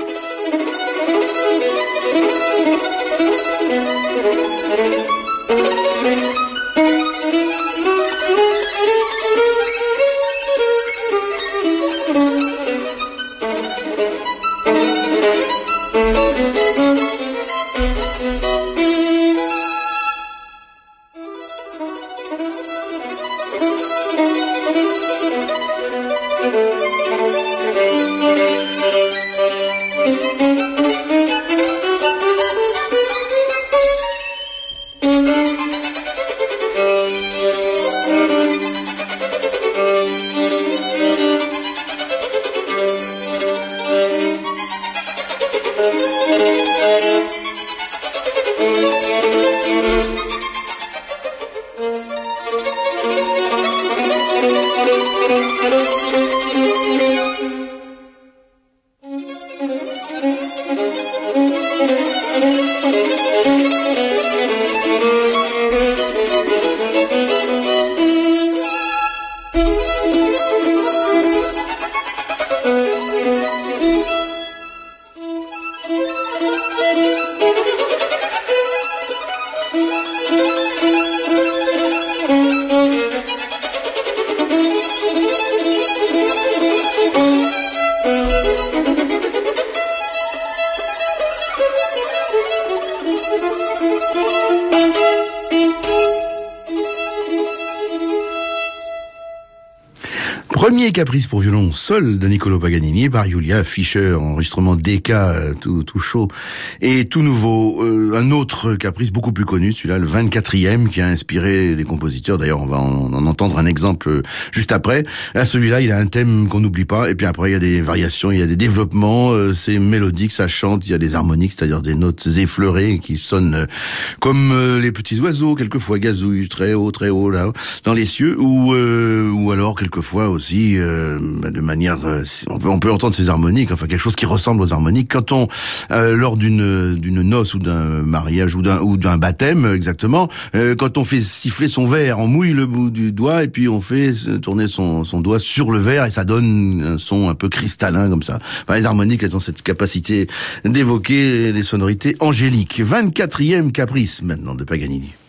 Premier caprice pour violon seul de Niccolò Paganini par Julia Fischer, enregistrement D K tout, tout chaud et tout nouveau. Euh, un autre caprice beaucoup plus connu, celui-là, le vingt-quatrième, qui a inspiré des compositeurs. D'ailleurs, on va en, en entendre un exemple juste après. Là, celui-là, il a un thème qu'on n'oublie pas. Et puis après, il y a des variations, il y a des développements. Euh, c'est mélodique, ça chante. Il y a des harmoniques, c'est-à-dire des notes effleurées qui sonnent comme euh, les petits oiseaux, quelquefois gazouillent très haut, très haut là, dans les cieux, ou euh, ou alors quelquefois aussi Euh, de manière, euh, on peut on peut entendre ces harmoniques, enfin quelque chose qui ressemble aux harmoniques quand on euh, lors d'une d'une noce ou d'un mariage ou d'un ou d'un baptême exactement, euh, quand on fait siffler son verre, on mouille le bout du doigt et puis on fait tourner son son doigt sur le verre et ça donne un son un peu cristallin comme ça. Enfin, les harmoniques, elles ont cette capacité d'évoquer des sonorités angéliques. vingt-quatrième caprice maintenant de Paganini.